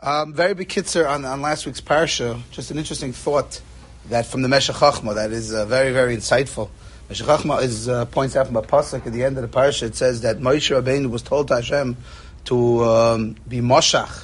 Very big kitzer on last week's parsha. Just an interesting thought that from the Meshech Chochmah that is very, very insightful. Meshech Chochmah points out from a pasuk at the end of the parsha. It says that Moshe Rabbeinu was told to Hashem to be moshach,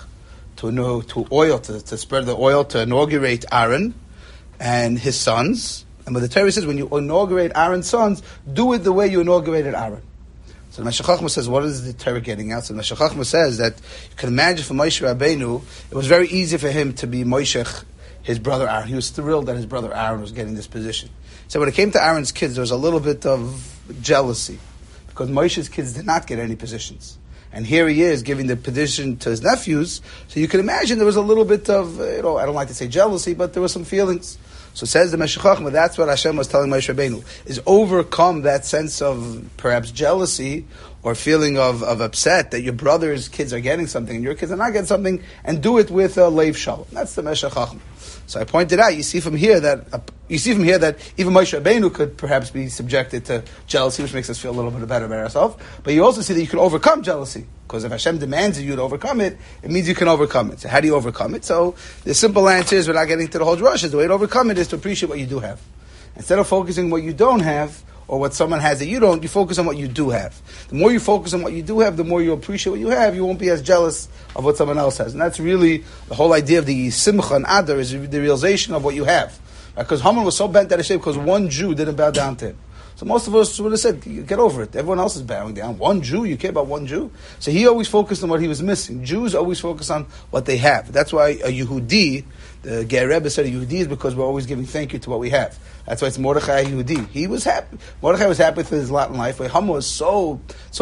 to spread the oil to inaugurate Aaron and his sons. And what the Torah says, when you inaugurate Aaron's sons, do it the way you inaugurated Aaron. So the Meshech Chochmah says, what is the Torah getting out? So the Meshech Chochmah says that you can imagine for Moshe Rabbeinu, it was very easy for him to be Moshech, his brother Aaron. He was thrilled that his brother Aaron was getting this position. So when it came to Aaron's kids, there was a little bit of jealousy because Moshe's kids did not get any positions. And here he is giving the position to his nephews. So you can imagine there was a little bit of, I don't like to say jealousy, but there were some feelings. So says the Meshech Chochmah, that's what Hashem was telling Moshe Rabbeinu, is overcome that sense of perhaps jealousy or feeling of upset that your brother's kids are getting something and your kids are not getting something, and do it with a leiv shalom. That's the Meshech Chochmah. So I pointed out, you see from here that even Moshe Rabbeinu could perhaps be subjected to jealousy, which makes us feel a little bit better about ourselves. But you also see that you can overcome jealousy, because if Hashem demands you to overcome it, it means you can overcome it. So how do you overcome it? So the simple answer is, without getting to the whole drush, is the way to overcome it is to appreciate what you do have. Instead of focusing on what you don't have, or what someone has that you don't, you focus on what you do have. The more you focus on what you do have, the more you appreciate what you have, you won't be as jealous of what someone else has. And that's really the whole idea of the simcha and adar, is the realization of what you have. Because Haman was so bent out of shape because one Jew didn't bow down to him. So most of us would have said, get over it. Everyone else is bowing down. One Jew, you care about one Jew? So he always focused on what he was missing. Jews always focus on what they have. That's why a Yehudi, the Ger Rebbe said a Yehudi is because we're always giving thank you to what we have. That's why it's Mordechai Yehudi. He was happy. Mordechai was happy with his lot in life, but Haman was so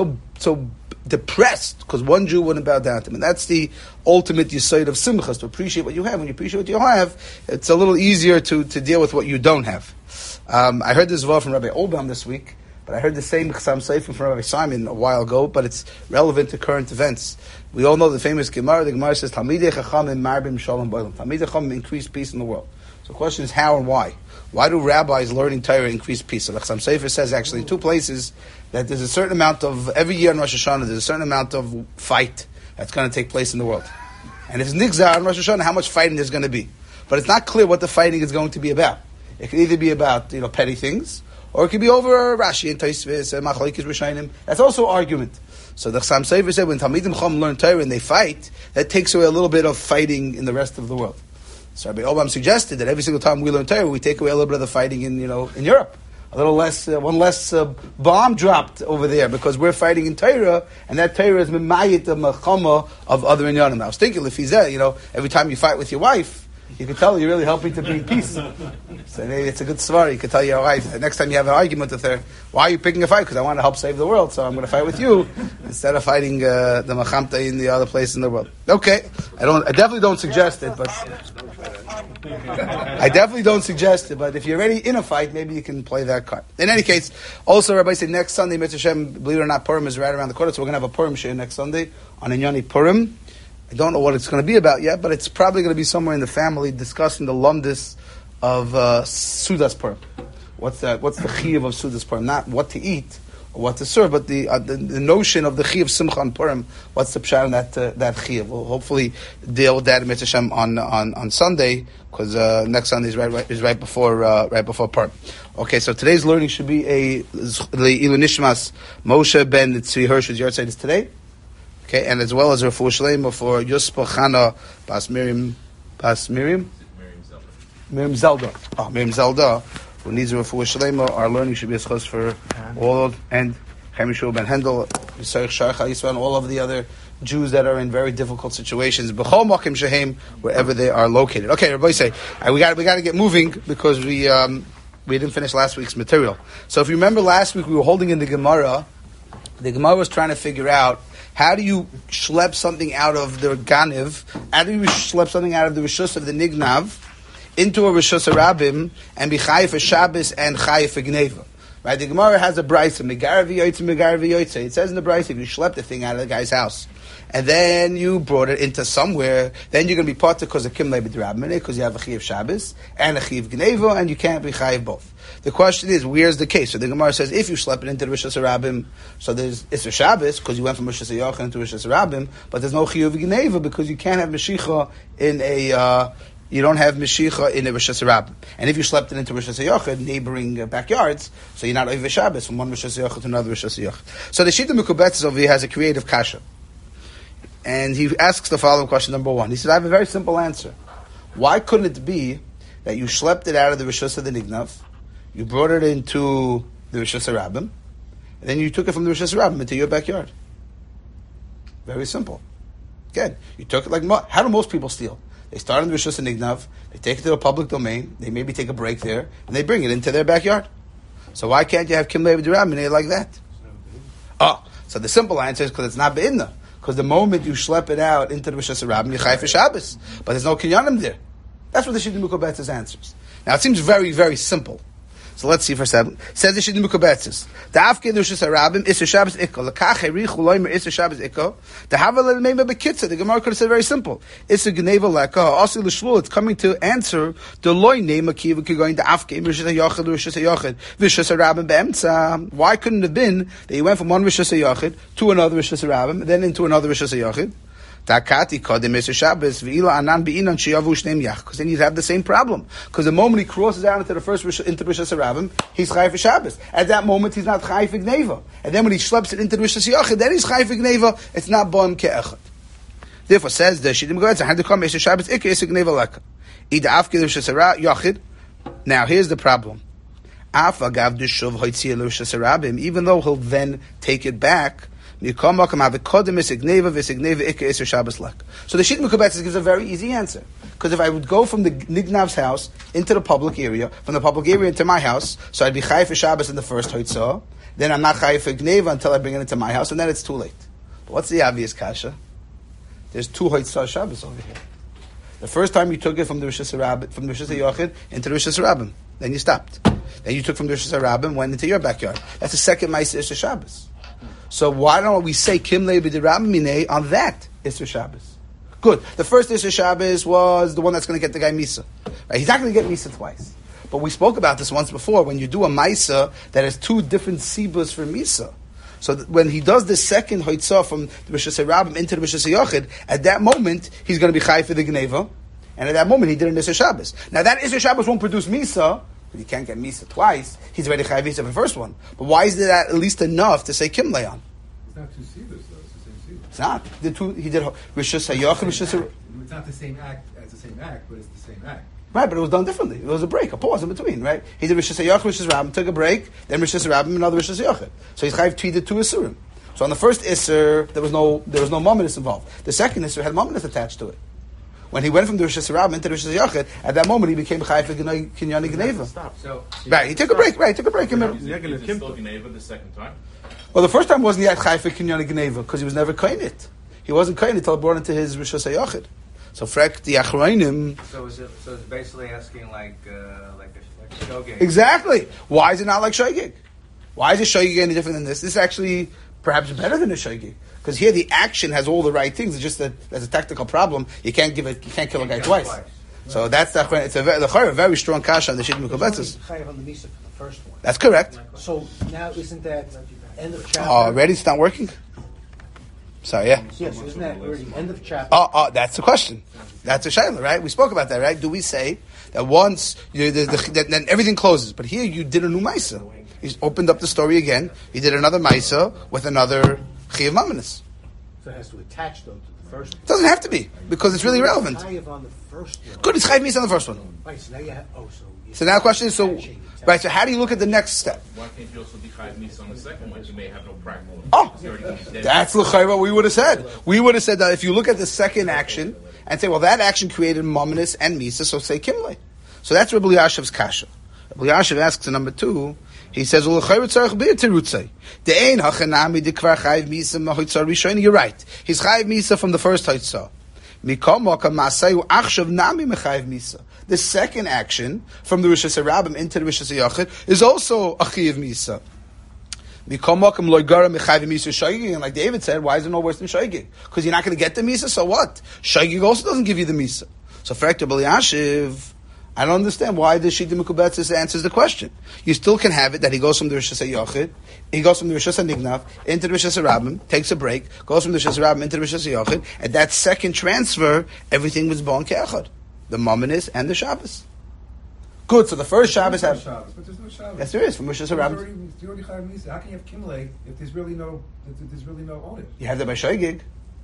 depressed because one Jew wouldn't bow down to him. And that's the ultimate yesod of simchas, to appreciate what you have. When you appreciate what you have, it's a little easier to deal with what you don't have. I heard this word from Rabbi Obam this week, but I heard the same Chassam Sefer from Rabbi Simon a while ago, but it's relevant to current events. We all know the famous Gemara. The Gemara says, Talmidei Chachamim marbim shalom b'olam. Talmidei Chachamim increase peace in the world. So the question is how and why. Why do rabbis learning Torah increase peace? So the Chassam Sefer says actually in two places that there's a certain amount of, every year in Rosh Hashanah, there's a certain amount of fight that's going to take place in the world. And if it's Nigzar on Rosh Hashanah, how much fighting there's going to be. But it's not clear what the fighting is going to be about. It could either be about, petty things, or it could be over Rashi and Taisvis and Machlokes Rishonim. That's also argument. So the Chassam Sefer said when Talmidim Chacham learn Torah and they fight, that takes away a little bit of fighting in the rest of the world. So Rabbi Obam suggested that every single time we learn Torah, we take away a little bit of the fighting in Europe. A little less, one less bomb dropped over there because we're fighting in Torah, and that Torah is mimayit the mechama of other inyanim. I was thinking, Lefizeh, every time you fight with your wife, you can tell you're really helping to bring peace. So maybe it's a good story. You can tell your wife, the next time you have an argument with her, why are you picking a fight? Because I want to help save the world, so I'm going to fight with you instead of fighting the Machamta in the other place in the world. Okay. I definitely don't suggest it, but if you're already in a fight, maybe you can play that card. In any case, also Rabbi said next Sunday, Mitzvah Shem, believe it or not, Purim is right around the corner, so we're going to have a Purim share next Sunday on Inyani Purim. I don't know what it's going to be about yet, but it's probably going to be somewhere in the family discussing the lumdis of Sudas Purim. What's the chiyuv of Sudas Purim? Not what to eat or what to serve, but the notion of the chiyuv Simcha on Purim. What's the pshat on that chiyuv? We'll hopefully deal with that in Mitzvah Shem on Sunday, because next Sunday is right before Purim. Okay, so today's learning should be a Ilu Nishmas Moshe ben Tzvi Hirsch's yard site is today. Okay, and as well as Refuah Shleima for Yuspa Chana Bas Miriam Zelda. Oh, Miriam Zelda, who needs a Refuah Shleima. Our learning should be a schos for all and Chemishul Ben Hendel, Yisrael Sharcha Yisrael, and all of the other Jews that are in very difficult situations. B'chol Makim Shehem, wherever they are located. Okay, everybody say we got to get moving because we didn't finish last week's material. So if you remember last week, we were holding in the Gemara. The Gemara was trying to figure out, how do you schlep something out of the Ganiv? How do you schlep something out of the Rishus of the Nignav into a Rishus Rabim and be Chayef a Shabbos and Chayef a Gneva? Right? The Gemara has a brisa, megar v'yoytze, megar v'yoytze. It says in the brisa, if you schlepped the thing out of the guy's house, and then you brought it into somewhere, then you're going to be part because of Kimlei b'drabmene, because you have a Chiyav Shabbos and a Chiyav Gneva, and you can't be Chayiv both. The question is, where's the case? So the Gemara says, if you schlepp it into the Rishas Harabim, so there's Isser Shabbos, because you went from Rishas Hayachid to Rishas Harabim, but there's no Chiyav Gneva, because you can't have Meshicha in a... you don't have Meshicha in a Rishas Harabim. And if you schlepped it into Rishas Hayachid, neighboring backyards, so you're not over Shabbos from one Rishas Hayachid to another Rishas Hayachid. So the Shita Mekubetzes over here has a creative kasha. And he asks the following question, number one. He said, I have a very simple answer. Why couldn't it be that you schlepped it out of the Rishas of the Nignav, you brought it into the Rishas Harabim, and then you took it from the Rishas Harabim into your backyard? Very simple. Again, you took it like, how do most people steal? They start in the Rishus and Nignav, they take it to a public domain, they maybe take a break there, and they bring it into their backyard. So why can't you have Kimlei b'Dirabmineh like that? So the simple answer is because it's not Be'inna. Because the moment you schlep it out into the Rishus Harabim, you chai for Shabbos. But there's no kinyanim there. That's what the Shita Mekubetzes answers. Now it seems very, very simple. So let's see for a second. Says the Shita Mekubetzes. The Afke Rishus Harabim, Isser Shabbos Ikko. L'kach Erichu Loimer Isser Shabbos Ikko. The Havel L'meimah Bekitza. The Gemara could have said very simple. Isser Gneva L'ka. Also L'shvul. It's coming to answer the Loi Name Akiva going to Afke Rishus Hayachid, Rishus Hayachid, Rishus Harabim Be'emtza. Why couldn't it have been that you went from one Rishus Hayachid to another Rishus Harabim, then into another Rishus Hayachid? Takati kodim Isser Shabbos v'ila anan be'inan sheyavu shneim yach. Because then you'd have the same problem. Because the moment he crosses out into the first into Rishas Harabim, he's chayv for Shabbos. At that moment, he's not chayv for Gneva. And then when he schleps it into the Rishas Yachid, then he's chayv for Gneva. It's not bon ke'echad. Therefore, says the Shita Mekubetzes, had to come Isser Shabbos ikka Isser Gneva leka. Ida afke Rishas Yachid. Now here's the problem. Af agav d'shuv hoitzia Rishas Harabim. Even though he'll then take it back. So the Shita Mekubetzes gives a very easy answer. Because if I would go from the Nignav's house into the public area, from the public area into my house, so I'd be Chai for Shabbos in the first Hoitzah, then I'm not Chai for Gneva until I bring it into my house, and then it's too late. But what's the obvious kasha? There's two Hoitzah Shabbos over here. The first time you took it from the Rishas Harabim, from the Rishas Hayachid into the Rishas Harabim, then you stopped. Then you took from the Rishas Harabim, went into your backyard. That's the second Ma'aseh Isser Shabbos. So why don't we say Kimlei b'Dirabmineh on that Isser Shabbos? Good. The first Isser Shabbos was the one that's going to get the guy Misa. Right? He's not going to get Misa twice. But we spoke about this once before. When you do a Misa that has two different Sibas for Misa. So when he does the second Hoitzah from the Rishas Harabim into the Rishas Hayachid, at that moment, he's going to be Chai for the Gneva. And at that moment, he did an Isser Shabbos. Now that Isser Shabbos won't produce Misa, but he can't get Misa twice. He's already Chai Misa for the first one. But why is that at least enough to say Kimlei on? It's not two Sivas, though. It's the same Siva. It's not. He did Rishus Hayachid, Rishus. It's not the same act as the same act, but it's the same act. Right, but it was done differently. There was a break, a pause in between, right? He did Rishus Hayachid, Rishus Harabim, took a break, then Rishus Harabim, another Rishus Hayachid. So he's Chayv tweeted two Isurim. So on the first Isser, there was no Mominus involved. The second Isser had Mominus attached to it. When he went from the Rishus Harabim into the Rishus Hayachid, at that moment he became Chayv for Kinyani Gneva. Right, he took a break. Right, he took a break. Is it still Gneva the second time? Well, the first time wasn't yet Chayv for Kinyani Gneva because he was never Kain it. He wasn't Kain until brought into his Rishus Hayachid. So Frek the Achrayim. So it's basically asking like a shogeg. Exactly. Why is it not like shogeg? Why is a shogeg any different than this? This is actually perhaps better than a shogeg because here the action has all the right things. It's just that there's a tactical problem. You can't kill a guy twice. Right. So that's the it's a very strong kasha on the Shita Mekubetzes. Chayav on the Misa for the first one. That's correct. So now isn't that end of chapter? Already it's not working. Sorry, yeah. Yes, isn't that already end of chapter? That's the question. That's a shayla, right? We spoke about that, right? Do we say that once then everything closes, but here you did a new ma'isa? You opened up the story again. You did another ma'isa with another chiyuv mamanis. So it has to attach though to the first one. It doesn't have to be because it's really relevant. Chayav on the first one. Good, it's chayiv misa on the first one. Right. So now you have. So now the question is so how do you look at the next step? Why can't you also be chayiv misa on the second one? You may have no practice. That's l'chayva what we would have said. We would have said that if you look at the second action and say, well, that action created mamanis and misa, so say kimle. So that's Rabbi Yashev's kasha. Rabbi Yashev asks in number 2. He says, "Well, l'chayva tzarich be terutzei. De'ein hachanami dekvar chayiv misa mahoitzar rishon." You're right. He's chayiv misa from the first hoitzah. The second action from the Rishus Harabim into the Rishus Hayachid is also a Chiyav Misa. And like David said, why is it no worse than Shaygig? Because you're not going to get the Misa, so what? Shaygig also doesn't give you the Misa. So for Ekter B'Yashiv, I don't understand why the Shita Mekubetzis answers the question. You still can have it that he goes from the Rishus Hayachid, he goes from the Rishus Hanignav into the Rishus Harabim, takes a break, goes from the Rishus Harabim into the Rishus Hayachid, and that second transfer, everything was Bon Ke'achad. The Mominis and the Shabbos. Good, so the first Shabbos There's have... no Shabbos, but there's no Shabbos. Yes, there is, from Rishus Harabim. You already Chayav Misa. How can you have Kimlei if there's really no onus? You have that by Shaygig.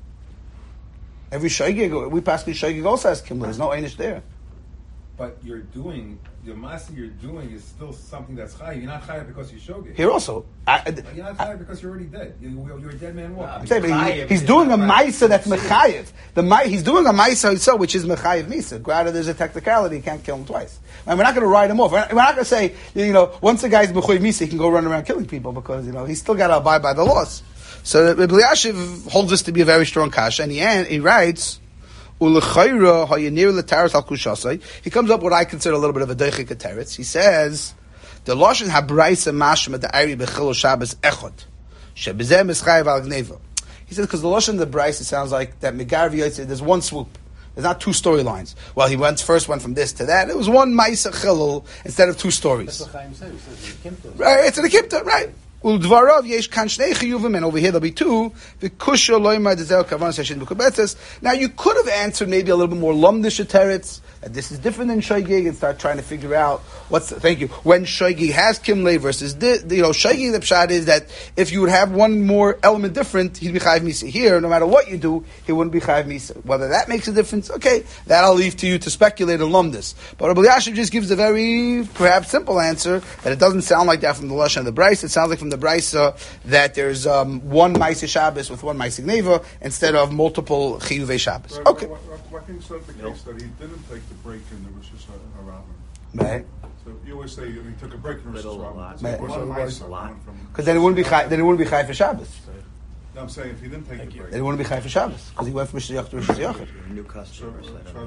Every Shaygig, we pass the Shaygig also has Kimla. There's no Einish there. But the Masa you're doing is still something that's Chayav. You're not Chayav because you're Shogeg. Here also. You're not Chayav because you're already dead. You're a dead man walking. I'm saying, but he's doing a Maisa that's Mechayev. He's doing a Maisa itself, which is Mechayev Misa. Granted, there's a technicality, you can't kill him twice. And we're not going to write him off. We're not going to say, once the guy's Mechayev Misa, he can go run around killing people because, he's still got to abide by the laws. So Rebbe Elyashiv holds this to be a very strong kasha, and he writes, he comes up with what I consider a little bit of a deichik teretz. He says, the Lashon habraisa mashma the Ari bechilo Shabbos echod shebezeh mischayev al gneva. He says because the Lashon of the Braisa sounds like that Megar v'yotzei. There's one swoop. There's not two storylines. Well, he first went from this to that. It was one ma'isa chilul instead of two stories. That's what Chaim said. He says in the Kimta. Right, it's in the Kipta, right? Uldvarav yesh kan shnei chiyuvim, and over here there'll be two. V'kusha loymar dezel kavan seshin b'kubetzes. Now you could have answered maybe a little bit more lumdish teretz. This is different than Shaygig, and start trying to figure out when Shaygig has Kimlei versus Shaygig. The pshat is that if you would have one more element different, he'd be Chayav Misa. Here, no matter what you do, he wouldn't be Chayav Misa. Whether that makes a difference, okay, that I'll leave to you to speculate and lumdis. But Rebbe Elyashiv just gives a very perhaps simple answer that it doesn't sound like that from the Lashon of the Braisa. It sounds like from the Braisa that there's one Ma'aseh Shabbos with one Ma'aseh Gneva instead of multiple Chiyuvei Shabbos. Okay. Why can you start the case that he didn't take the break in the Rosh Hashanah? Right. So you always say he took a break in Rosh Hashanah. Right. Because Because then it wouldn't be Chai for Shabbos. I'm saying if he didn't take the break. Then it wouldn't be Chai for Shabbos because he went from Rishus Yachid to Rishus Yachid. New customers.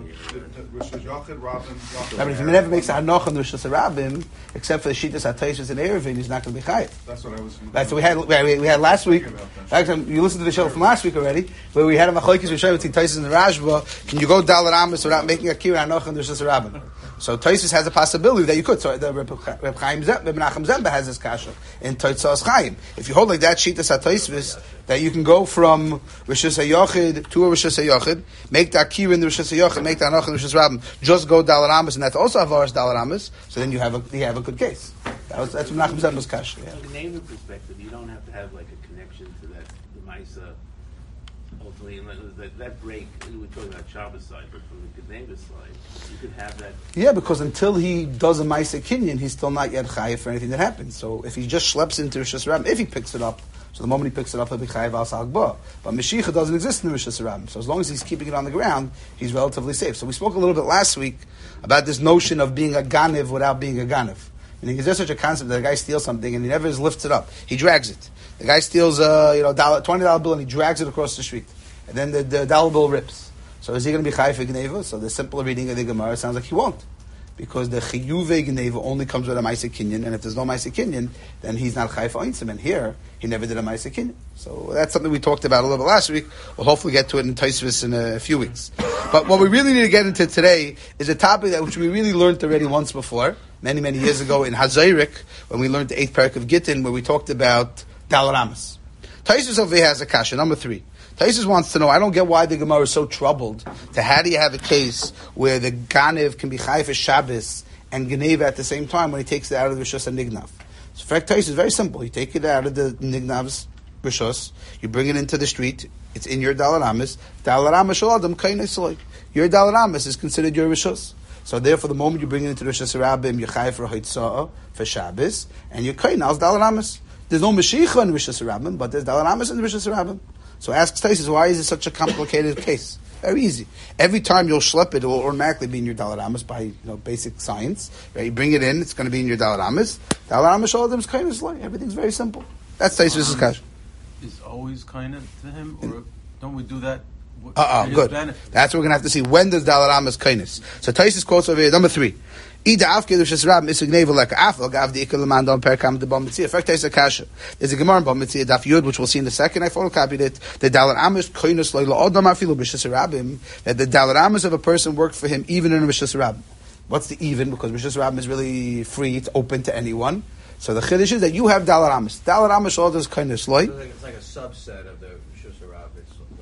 Rosh Yachid, Rabin, But if he never makes a Hanoch on the Rishus Harabim, except for the Shittas HaTosfos and Eruvin, he's not going to be Chai. That's what I was. Right, so we had last week. Actually, you listened to the show from last week already, where we had a machlokes Rishonim between Tosfos and the Rashba. Can you go Dalar Amos without making a Kira Hanoch on the Rishus Harabim? So Tosfos has a possibility that you could. So the Reb Chaim Menachem Zemba has this kasha in Totzos Chaim. If you hold like that Shittas HaTosfos, that you can go from Rishus Hayachid to a Rishus Hayachid, make the Akira in the Rishus Hayachid, make the Hanoch in the Rishus Rabim, just go Dalar Amos, and that's also Avaras Dalar Amos. So then you have a good case. That's what Menachem Zemba's kasha. From the neighbor perspective, you don't have to have like a connection to that the Maisa. Ultimately, that break we're talking about Shabbos side, but from the neighbor side, you could have that. Yeah, because until he does a Maisa Kinyan, he's still not yet chayiv for anything that happens. So if he just schleps into Rishus Rabim, if he picks it up. So the moment he picks it up, he'll be chayiv al salgba. But Mashiach doesn't exist in the Rishus Harabim. So as long as he's keeping it on the ground, he's relatively safe. So we spoke a little bit last week about this notion of being a ganiv without being a ganiv. Meaning, is there such a concept that a guy steals something and he never lifts it up? He drags it. The guy steals a $20 bill and he drags it across the street, and then the dollar bill rips. So is he going to be chayiv for gneva? So the simple reading of the Gemara sounds like he won't. Because the chiyuvei gneva only comes with a ma'aseh kinyan, and if there's no ma'aseh kinyan, then he's not chayiv for einsim. And here, he never did a ma'aseh kinyan. So that's something we talked about a little bit last week. We'll hopefully get to it in Tosfos in a few weeks. But what we really need to get into today is a topic which we really learned already once before, many, many years ago in Hazayrik, when we learned the 8th parak of Gittin, where we talked about Dalar Amos. Tosfos over here has a kasha, number 3. Tosfos wants to know, I don't get why the Gemara is so troubled to how do you have a case where the Ganev can be Chayiv for Shabbos and Geneva at the same time when he takes it out of the Rishus and Nignav. So for Tosfos is very simple. You take it out of the Nignav's Rishus, you bring it into the street, it's in your Dalar Amos. Dalar Amos shel Adam kainei soloi. Your Dalar Amos is considered your Rishus. So therefore, the moment you bring it into the Rishus Harabim, you're Chayiv for Hoitzah, for Shabbos, and you're kainei Dalar Amos. There's no Mashiach in Rishus Harabim, but there's Dalar Amos in the Rishus Harabim. So ask Tosfos, why is it such a complicated case? Very easy. Every time you'll schlep it, it will automatically be in your Dalar Amos by basic science. Right? You bring it in, it's going to be in your Dalar Amos. Dalar Amos shel Adam is kind of slow. Everything's very simple. That's Tosfos' kasha. Is always kind of to him, or don't we do that Good. That's what we're going to have to see. When does Dalar Amas kindness? So Taisus quotes over here, number 3. There's a Gemara in Bamitzia Daf Yud, which we'll see in a second. I photocopied it. The Dalar Amas kindness that the Dalar Amas of a person worked for him even in a Rishus Rabbim. What's the even? Because Rishus Rabbim is really free; it's open to anyone. So the chiddush is that you have Dalar Amas. Dalar Amas all does kindness loy. It's like a subset of the Rishus Rabbim.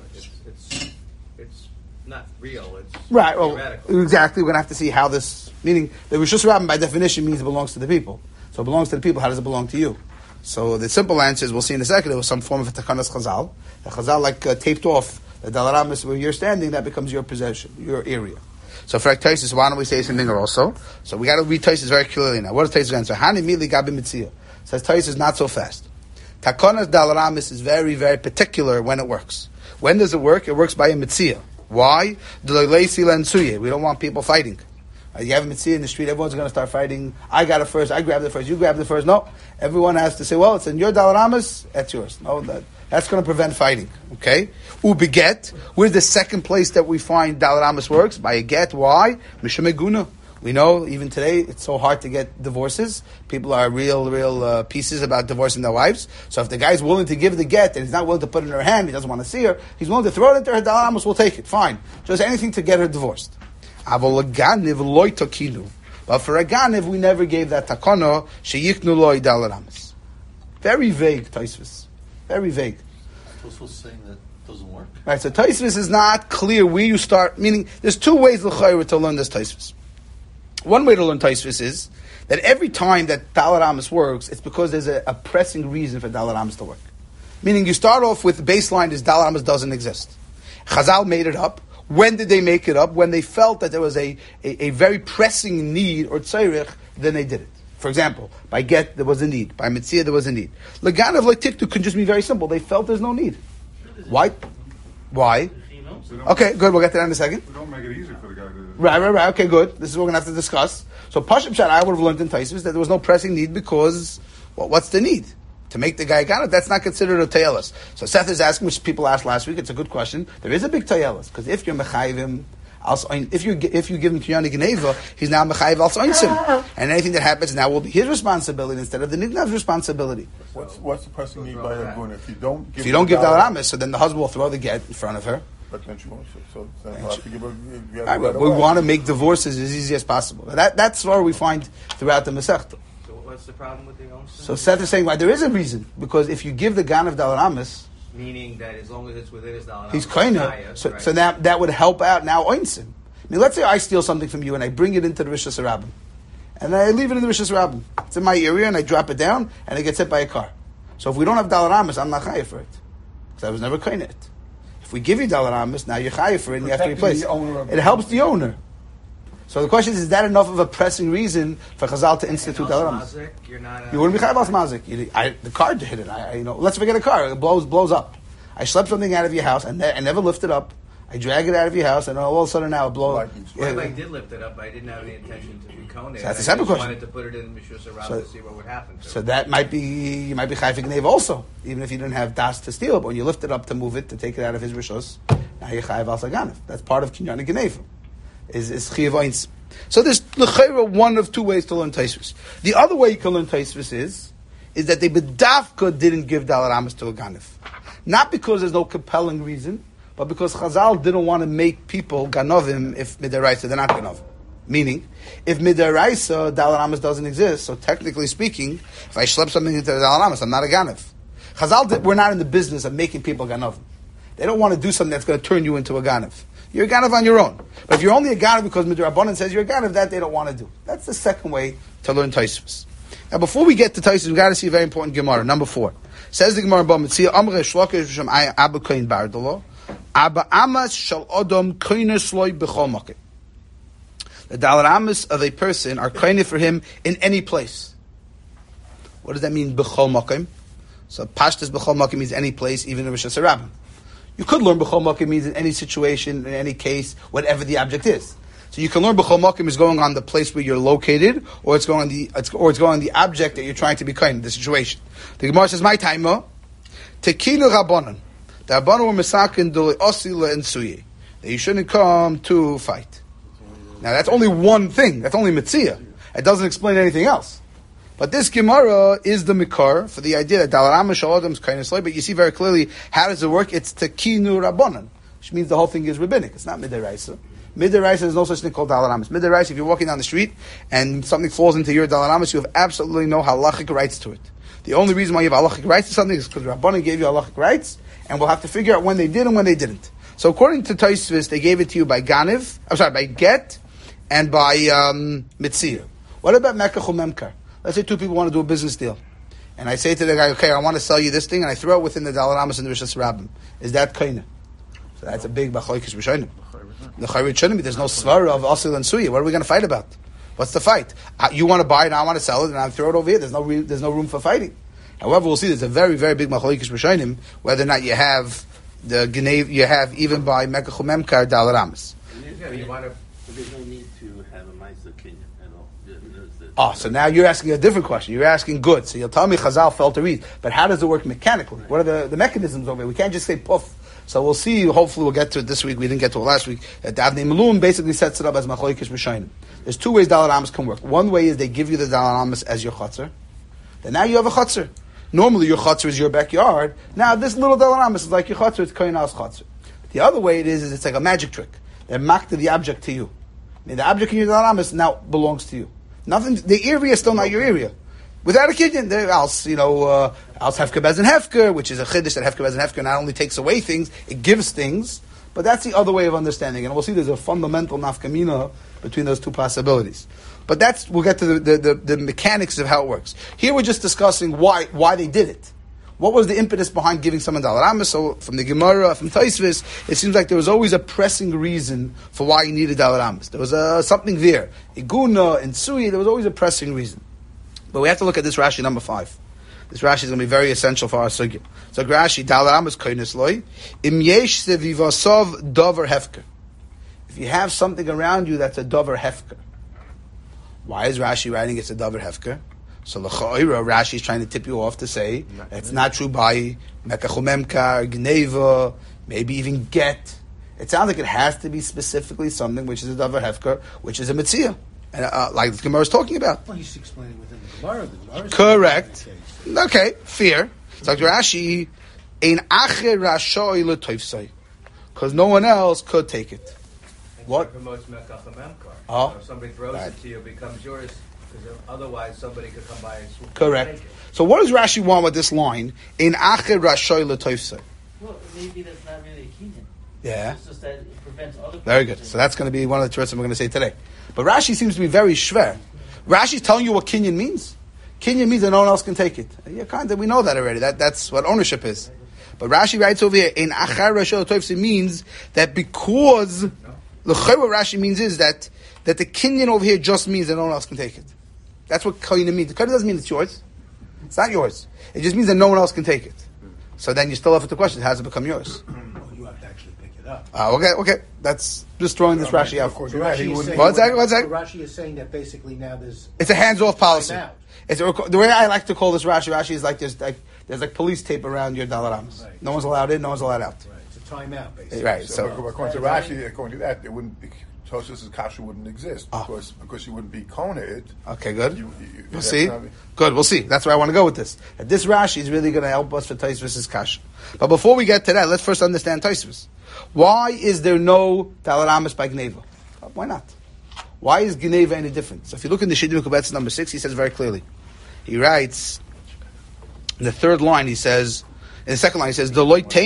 It's not real. It's Right. Well, theoretical. exactly. We're going to have to see how this. Meaning, the Rishus Rabbim by definition means it belongs to the people. So it belongs to the people. How does it belong to you? So the simple answer is, we'll see in a second, it was some form of a takanas chazal. The chazal taped off the Dalar Amas where you're standing, that becomes your possession, your area. So for Taisus, why don't we say something also? So we got to read Taisus very clearly now. What does Taisus answer? Hani mili gabi mitzia. Says Taisus not so fast. Takanas Dalar Amas is very, very particular when it works. When does it work? It works by a mitzia. Why? We don't want people fighting. You have a mitzvah in the street, everyone's going to start fighting. I got it first, I grabbed it first, you grabbed it first. No. Everyone has to say, well, it's in your Dalar Amas, that's yours. No, that's going to prevent fighting. Okay? Ubeget, where's the second place that we find Dalar Amas works? By a get. Why? Mishameguna. We know, even today, it's so hard to get divorces. People are real pieces about divorcing their wives. So if the guy's willing to give the get and he's not willing to put it in her hand, he doesn't want to see her, he's willing to throw it into her Dalar Amas, we'll take it. Fine. Just anything to get her divorced. But for a ganiv, we never gave that takana, sheyiknu loy Dalar Amas. Very vague, Taisvis. Very vague. Tosfos saying that doesn't work. Right, so Taisvis is not clear where you start, meaning there's two ways l'chayra to learn this Taisvis. One way to learn Taisvis is that every time that Dalar Amas works, it's because there's a pressing reason for Dalar Amas to work. Meaning you start off with the baseline is Dalar Amas doesn't exist. Chazal made it up. When did they make it up? When they felt that there was a very pressing need or tzarich, then they did it. For example, by get there was a need. By mitzvah there was a need. Leganav letiktu can just be very simple. They felt there's no need. Why? Okay, good. We'll get to that in a second. We don't make it easy for the guy to... Right. Okay, good. This is what we're going to have to discuss. So Pashim Shad, I would have learned in Taisus that there was no pressing need because, well, what's the need? To make the guy Ganav, that's not considered a tayelis. So Seth is asking, which people asked last week, it's a good question. There is a big tayelis, because if you're mechayivim, if you give him Kinyani Geneva, he's now mechayiv al soinsim. And anything that happens now will be his responsibility instead of the nidnav's responsibility. What's the pressing need by a gun? If you don't give Dalar Amas, so then the husband will throw the get in front of her. But then she won't. So then we'll have to give her... We want to make divorces as easy as possible. That's what we find throughout the Masechta. So what's the problem with the Yom? So Seth is saying, well, there is a reason. Because if you give the Gan of Dalar Amas, meaning that as long as it's within his Dalar Amas, he's koina. So that would help out now oinsim. I mean, let's say I steal something from you and I bring it into the Rishus Rabbim. And I leave it in the Rishus Rabbim. It's in my area and I drop it down and it gets hit by a car. So if we don't have Dalar Amas, I'm not chayiv for it. Because I was never koina it. If we give you Dalar Amas, now you're chayiv for it and you have to replace it. It helps the owner. So the question is that enough of a pressing reason for Chazal to institute Dalar Amas? You wouldn't be chayiv as mazik. The car hit it. Let's forget a car. It blows up. I schlepped something out of your house and I never lift it up. I drag it out of your house, and all of a sudden now it blows. Well, I did lift it up. I didn't have any intention to be koneh. So that's a separate question. I wanted to put it in Mishus around to see what would happen. So that might be, you might be chayv gnev also, even if you didn't have das to steal it. But when you lift it up to move it, to take it out of his rishos, now you're chayv al saganif. That's part of kinyan gnev. Is chiyuv eins. So there's l'chayra one of two ways to learn Taisvis. The other way you can learn Taisvis is that they bedavka didn't give Dalar Amas to a ganif, not because there's no compelling reason, but because Chazal didn't want to make people ganovim if midaraisa they're not ganovim. Meaning, if midaraisa Dalar Amas doesn't exist, so technically speaking, if I schlep something into Dalar Amas, I'm not a ganav. Chazal we're not in the business of making people ganovim. They don't want to do something that's going to turn you into a ganav. You're a ganav on your own. But if you're only a ganav because midrabanan says you're a ganav, that they don't want to do. That's the second way to learn Taisvis. Now, before we get to Taisvis, we've got to see a very important Gemara. Number 4. Says the Gemara, Bamitzia, Amre Shlokesh V'Shem Abba Koyin Bardalo. Abba Amas shal Odom koines loy b'chol makom. The Dalar Amas of a person are koine for him in any place. What does that mean, b'chol makom? So Pashtas b'chol makom means any place, even in Rishus Rabbim. You could learn b'chol makom means in any situation, in any case, whatever the object is. So you can learn b'chol makom is going on the place where you're located, or it's going on the object that you're trying to be koine, the situation. The Gemara says, "My taima tekinu rabbanon." The Rabbanan were misakin duli osila and suye. That you shouldn't come to fight. Now that's only one thing. That's only mitzia. It doesn't explain anything else. But this Gemara is the mikar for the idea that dalarama shalodam is kind of slight. But you see very clearly how does it work? It's tekinu rabbanan, which means the whole thing is rabbinic. It's not midiraisa. Midiraisa, there's no such thing called dalaramas. Midiraisa, if you're walking down the street and something falls into your dalaramas, you have absolutely no halachic rights to it. The only reason why you have halachic rights to something is because Rabbanan gave you halachic rights, and we'll have to figure out when they did and when they didn't. So according to Tosfos, they gave it to you by by get, and by mitzia. What about mekach umemkar? Let's say two people want to do a business deal. And I say to the guy, okay, I want to sell you this thing, and I throw it within the dalaramas and the rishas rabbim. Is that kaina? So that's a big b'chloikis b'shonim. The chayrit shouldn't be. There's no svara of asil and suya. What are we going to fight about? What's the fight? You want to buy it, and I want to sell it, and I throw it over here. There's no room for fighting. However, we'll see there's a very, very big machlokes b'shainim whether or not you have the genev, you have even by mekach umemkar dalaramas. There's no need to have a ma'aser kinyan at Oh, all. so now you're asking a different question. You're asking good. So you'll tell me Chazal felt to read, but how does it work mechanically? What are the mechanisms over here? We can't just say poof. So we'll see. Hopefully, we'll get to it this week. We didn't get to it last week. That Avnei Malum basically sets it up as machlokes b'shainim. There's two ways dalaramas can work. One way is they give you the dalaramas as your chutzner. Then now you have a chutzner. Normally your chutzner is your backyard. Now this little dalaramas is like your chutzner. It's koina's chutzner. The other way it is it's like a magic trick. They're makta the object to you. I mean, the object in your dalaramas now belongs to you. Nothing. The area is still not your area. Without a kinyan, else hefker bezin hefker, which is a chiddush that hefker bezin hefker not only takes away things, it gives things. But that's the other way of understanding, and we'll see there's a fundamental nafkamina between those two possibilities. But we'll get to the mechanics of how it works. Here we're just discussing why they did it. What was the impetus behind giving someone dalaramas? So from the Gemara, from Tosfos, it seems like there was always a pressing reason for why you needed dalaramas. There was something there. Iguna and Sui, there was always a pressing reason. But we have to look at this Rashi number 5. This Rashi is going to be very essential for our sugya. So Rashi, dalaramas koines loy, im yesh sevivasov dover hefker. If you have something around you that's a dover hefker, why is Rashi writing it's a dover hefker? So l'cha'ira, Rashi is trying to tip you off to say it's not true by mekach umemkar, gneva, maybe even get. It sounds like it has to be specifically something which is a dover hefker, which is a mitzia. And like the Gemara is talking about. Well, he's explaining within the Gemara. Correct. Okay, fair. It's like Rashi, ein acher rashoi l'toifsai, because no one else could take it. What? Oh. If somebody throws it to you, it becomes yours, because otherwise somebody could come by and swoop and Correct. take it. So what does Rashi want with this line? Ein acher rashoi l'toifsai. Well, maybe that's not really a kinyan. Yeah. It's just that it prevents other people. Very good. So that's going to be one of the truths we're going to say today. But Rashi seems to be very shver. Rashi's telling you what kinyan means. Kinyan means that no one else can take it. Yeah, kind of. We know that already. That's what ownership is. But Rashi writes over here, in achar rashol toifsi means that because the what Rashi means is that the kinyan over here just means that no one else can take it. That's what kinyan means. The kinyan doesn't mean it's yours. It's not yours. It just means that no one else can take it. So then you still have the question: how does it become yours? You have to actually pick it up. Okay. That's just throwing this Rashi out. So Rashi is saying, What's that? So Rashi is saying that basically now it's a hands-off policy. Time out. The way I like to call this Rashi is like there's like police tape around your dalaramas. Right. No one's allowed in, no one's allowed out. Right. It's a timeout, basically. Right. So, So according to Rashi, according to that, there wouldn't be Tosfos' kasha wouldn't exist because you wouldn't be kona it. okay, good. We'll We'll see. Good. We'll see. That's where I want to go with this. That this Rashi is really going to help us for Tosfos' kasha. But before we get to that, let's first understand Tosfos. Why is there no dalaramas by gneva? Why not? Why is gneva any different? So if you look in the Shidduch Kubetz number 6, he says very clearly. He writes in the third line. He says. In the second line, he says, "Don't try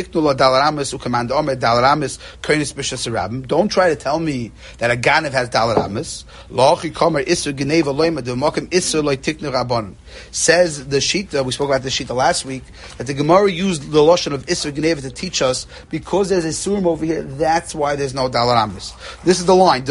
to tell me that a ganav has dalaramas. Says the Shita, we spoke about the Shita last week, that the Gemara used the loshon of Isser Geneva to teach us, because there's a surim over here, that's why there's no dalaramas. This is the line,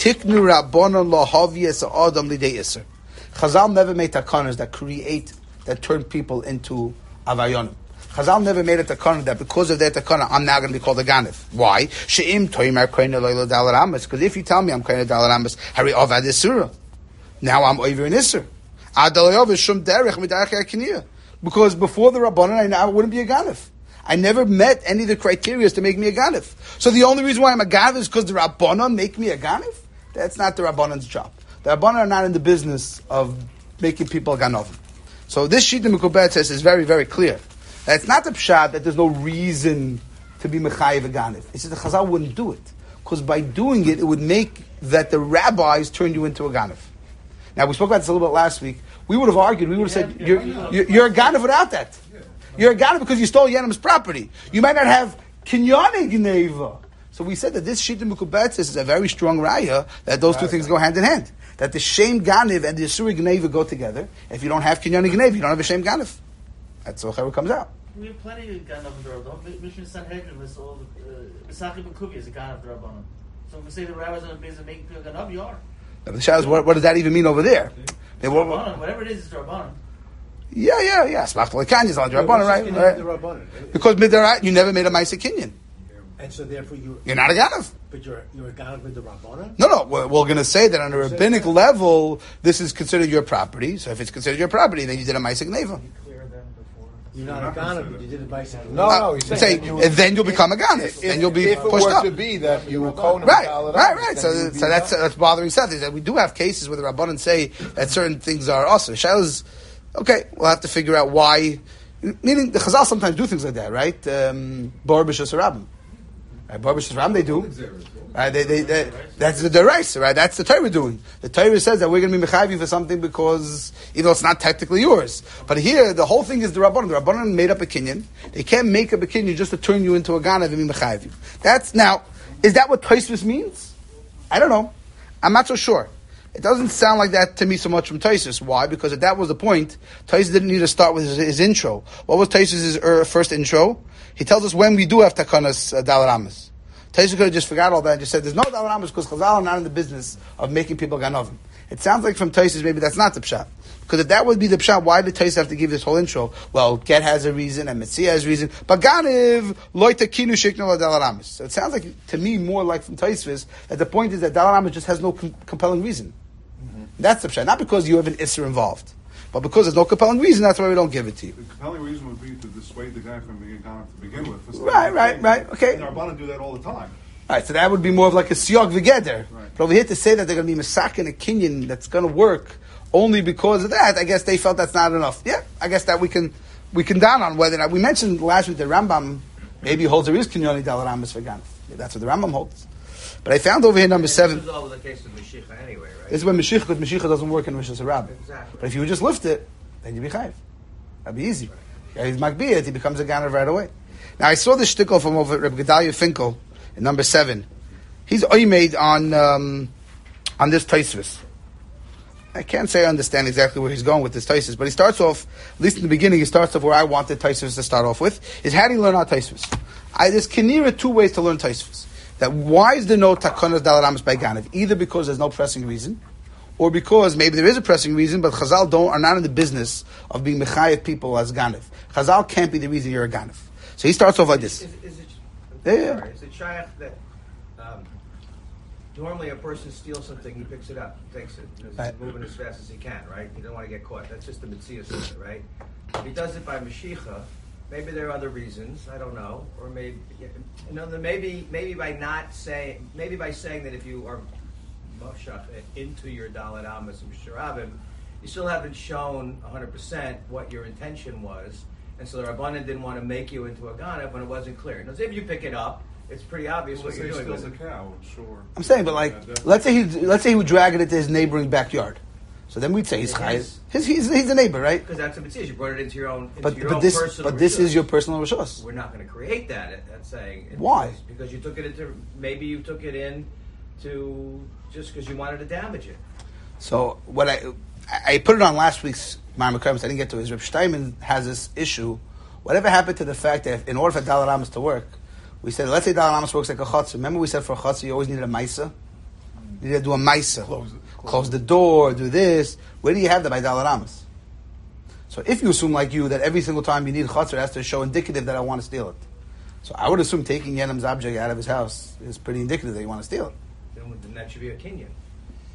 Chazal never made takanas that turn people into avayonim. Chazal never made a takana that because of their takana, I'm now going to be called a ganif. Why? Because if you tell me I'm kind of dalaramas, hari avad isura. Now I'm over in isur. Because before the Rabbanan, I wouldn't be a ganif. I never met any of the criteria to make me a ganif. So the only reason why I'm a ganif is because the Rabbanan make me a ganif? That's not the Rabbanan's job. The Rabbanan are not in the business of making people ganovim. So this Shita Mekubetzes is very, very clear. That it's not the pshat that there's no reason to be mechayiv a ganif. It's just the Chazal wouldn't do it. Because by doing it, it would make that the rabbis turn you into a ganif. Now, we spoke about this a little bit last week. We would have argued, we would have said, you're a ganif without that. You're a ganif because you stole Yanim's property. You might not have kinyane gneva. So we said that this Shita Mekubetzes is a very strong raya that those two things go hand in hand. That the Shem Ganiv and the Asuri Gneva go together. If you don't have Kinyani Gneva, you don't have a Shem Ganiv. That's how it comes out. We have plenty of Ganav D'Rabbanan. Mishnah Sanhedrin was all Misachim B'Kuvi is a Ganav D'Rabbanan. So if we say the rabbis are in the business of making people Ganav, you are. The Shah is, what does that even mean over there? Whatever it is, it's D'Rabbanan. Yeah. Smach L'Kan is on D'Rabbanan, right? Because Midarat, you never made a Maisa Kinyan. And so therefore you're not a Ganav. But you're a Ganav with the Rabbanan? No. We're going to say that on a rabbinic level, this is considered your property. So if it's considered your property, then you did a Maisa Gneva. You're not a Ganav, but you did a bicycle. No, he's saying, and then you'll become a Ganif. Then you'll be pushed up. If it were to be that you were Kohen Right. So that's bothering Seth. Is that we do have cases where the Rabbanan say that certain things are also. Shaila's, okay, we'll have to figure out why. Meaning, the Chazal sometimes do things like that, right? Bar B'Shas Rabbim. Right, Bar B'Shas Rabbim, they do. Right, that's the deraisa, right? That's the Torah doing. The Torah says that we're going to be mechayiv for something because, even though it's not technically yours. But here, the whole thing is the Rabbanan. The Rabbanan made up a kinyan. They can't make up a kinyan just to turn you into a ganav and be mechayiv. That's, now, is that what Tosfos means? I don't know. I'm not so sure. It doesn't sound like that to me so much from Tosfos. Why? Because if that was the point, Tosfos didn't need to start with his intro. What was Tosfos' first intro? He tells us when we do have takanas Daled Amos. Tosfos could have just forgot all that and just said, there's no Daled Amos because Chazal are not in the business of making people ganovim. It sounds like from Tosfos maybe that's not the pshat. Because if that would be the pshat, why did Tosfos have to give this whole intro? Well, Get has a reason and Metzia has a reason. But Ganiv, loy takinu shiknu Daled Amos. So it sounds like, to me, more like from Tosfos, that the point is that Daled Amos just has no compelling reason. Mm-hmm. That's the pshat. Not because you have an Isser involved. But because there's no compelling reason, that's why we don't give it to you. The compelling reason would be to dissuade the guy from being a Ganav to begin with. Right. Okay. And Rabbanan do that all the time. All right, so that would be more of like a siyog v'geder. Right. But over here to say that they're going to be masak and a kinyan that's going to work only because of that, I guess they felt that's not enough. Yeah, I guess that we can down on whether or not. We mentioned last week the Rambam maybe holds there is kinyoni Daled Amos for Ganav. That's what the Rambam holds. But I found over here number 7. This is all the case of Mashiach anyway, right? This is when Mashiach, because Mashiach doesn't work in Rishas Rabbah. Exactly. But if you would just lift it, then you'd be chayiv. That'd be easy. Yeah, he's makbiyat, he becomes a Ganav right away. Now I saw this shtickle from over Reb Gedalia Finkel in number 7. He's made on this Tosfos. I can't say I understand exactly where he's going with this Tosfos, but he starts off, at least in the beginning, he starts off where I wanted Tosfos to start off with, is how do you learn our Tosfos? There's kinira 2 ways to learn Tosfos. That why is there no takanas Daled Amos by Ganav? Either because there's no pressing reason, or because maybe there is a pressing reason, but Chazal are not in the business of being mechayev people as Ganav. Chazal can't be the reason you're a Ganav. So he starts off like this. Is it shaykh that normally a person steals something, he picks it up, takes it, he's moving as fast as he can, right? He doesn't want to get caught. That's just the mitzvah of it, right? If he does it by Mashiach, maybe there are other reasons. I don't know, or maybe by saying that if you are moshach into your Daled Amos and Misharabim, you still haven't shown 100% what your intention was, and so the Rabbanan didn't want to make you into a Ganav when it wasn't clear. Now, if you pick it up, it's pretty obvious what you're doing. Steals a cow, sure. I'm saying, but let's say he would drag it into his neighboring backyard. So then we'd say he's chayiv. He's a neighbor, right? Because that's a mitzvah. You brought it into your own. But this is your personal rishos. We're not going to create that. That's saying why? Because you took it into. Maybe you took it in to just because you wanted to damage it. So what I put it on last week's Ma'amar Karmas. I didn't get to it. Reb Steinman has this issue. Whatever happened to the fact that in order for Daled Amos to work, we said let's say Daled Amos works like a chotzer. Remember we said for a chotzer you always needed a maisa. You needed to do a maisa. Close the door, do this. Where do you have that by Daled Amos? So if you assume like you that every single time you need chotzer has to show indicative that I want to steal it. So I would assume taking Yenam's object out of his house is pretty indicative that you want to steal it. Then that should be a kinyan.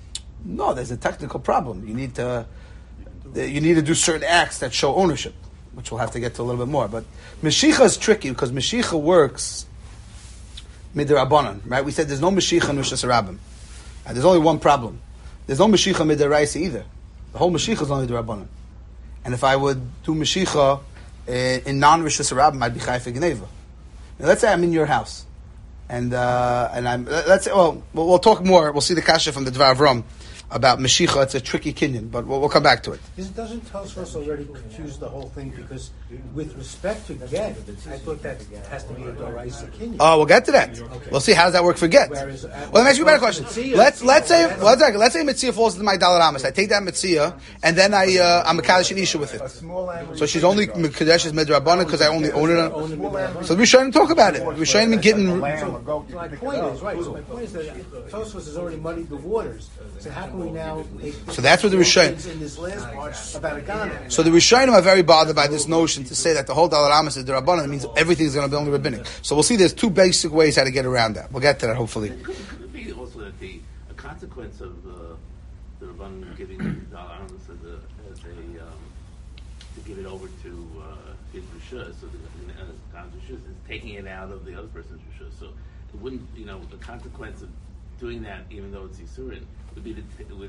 No, there's a technical problem. You need to do certain acts that show ownership. which we'll have to get to a little bit more. But Meshicha is tricky because Meshicha works midirabanan, right? We said there's no Meshicha in Rishus Harabim. And there's only one problem. There's no Meshicha midiraisa either. The whole Meshicha is only dirabanan. And if I would do Meshicha in non-Rishus Harabim, I'd be Chayef Gneva. Now, let's say I'm in your house. And I'm, let's say, well, we'll talk more. We'll see the kasha from the Dvar Avram about Meshicha. It's a tricky kinyan, but we'll come back to it. Doesn't Tosfos already confuse the whole thing? Because with respect to get, I thought that has to be a Doraisa kinyan. Oh, we'll get to that. Okay. We'll see how does that work for get. Whereas, well, let me ask you a better question. Let's say Metzia falls into my Dalar Amas. I take that Metzia and then I'm a Kaddish Isha with it. So she's only Kaddish Midrabanan because I only own it. So we're trying to talk about it. We're trying to be getting. My point is right. So my point is that Tosfos has already muddied the waters. So how can we now? So that's what the Rishonim in this last part about a Ghana. So the Rishonim are very bothered by this notion to say that the whole Dalar Amas is the Rabbanan. It means everything is going to be only rabbinic. So we'll see. There's two basic ways how to get around that. We'll get to that hopefully. It could be also that a consequence of the Rabbanan giving Dalar Amas to give it over to his Rishus, so the Rishus is taking it out of the other person's Rishus. So it wouldn't, the consequence of doing that, even though it's Yisurin, would be to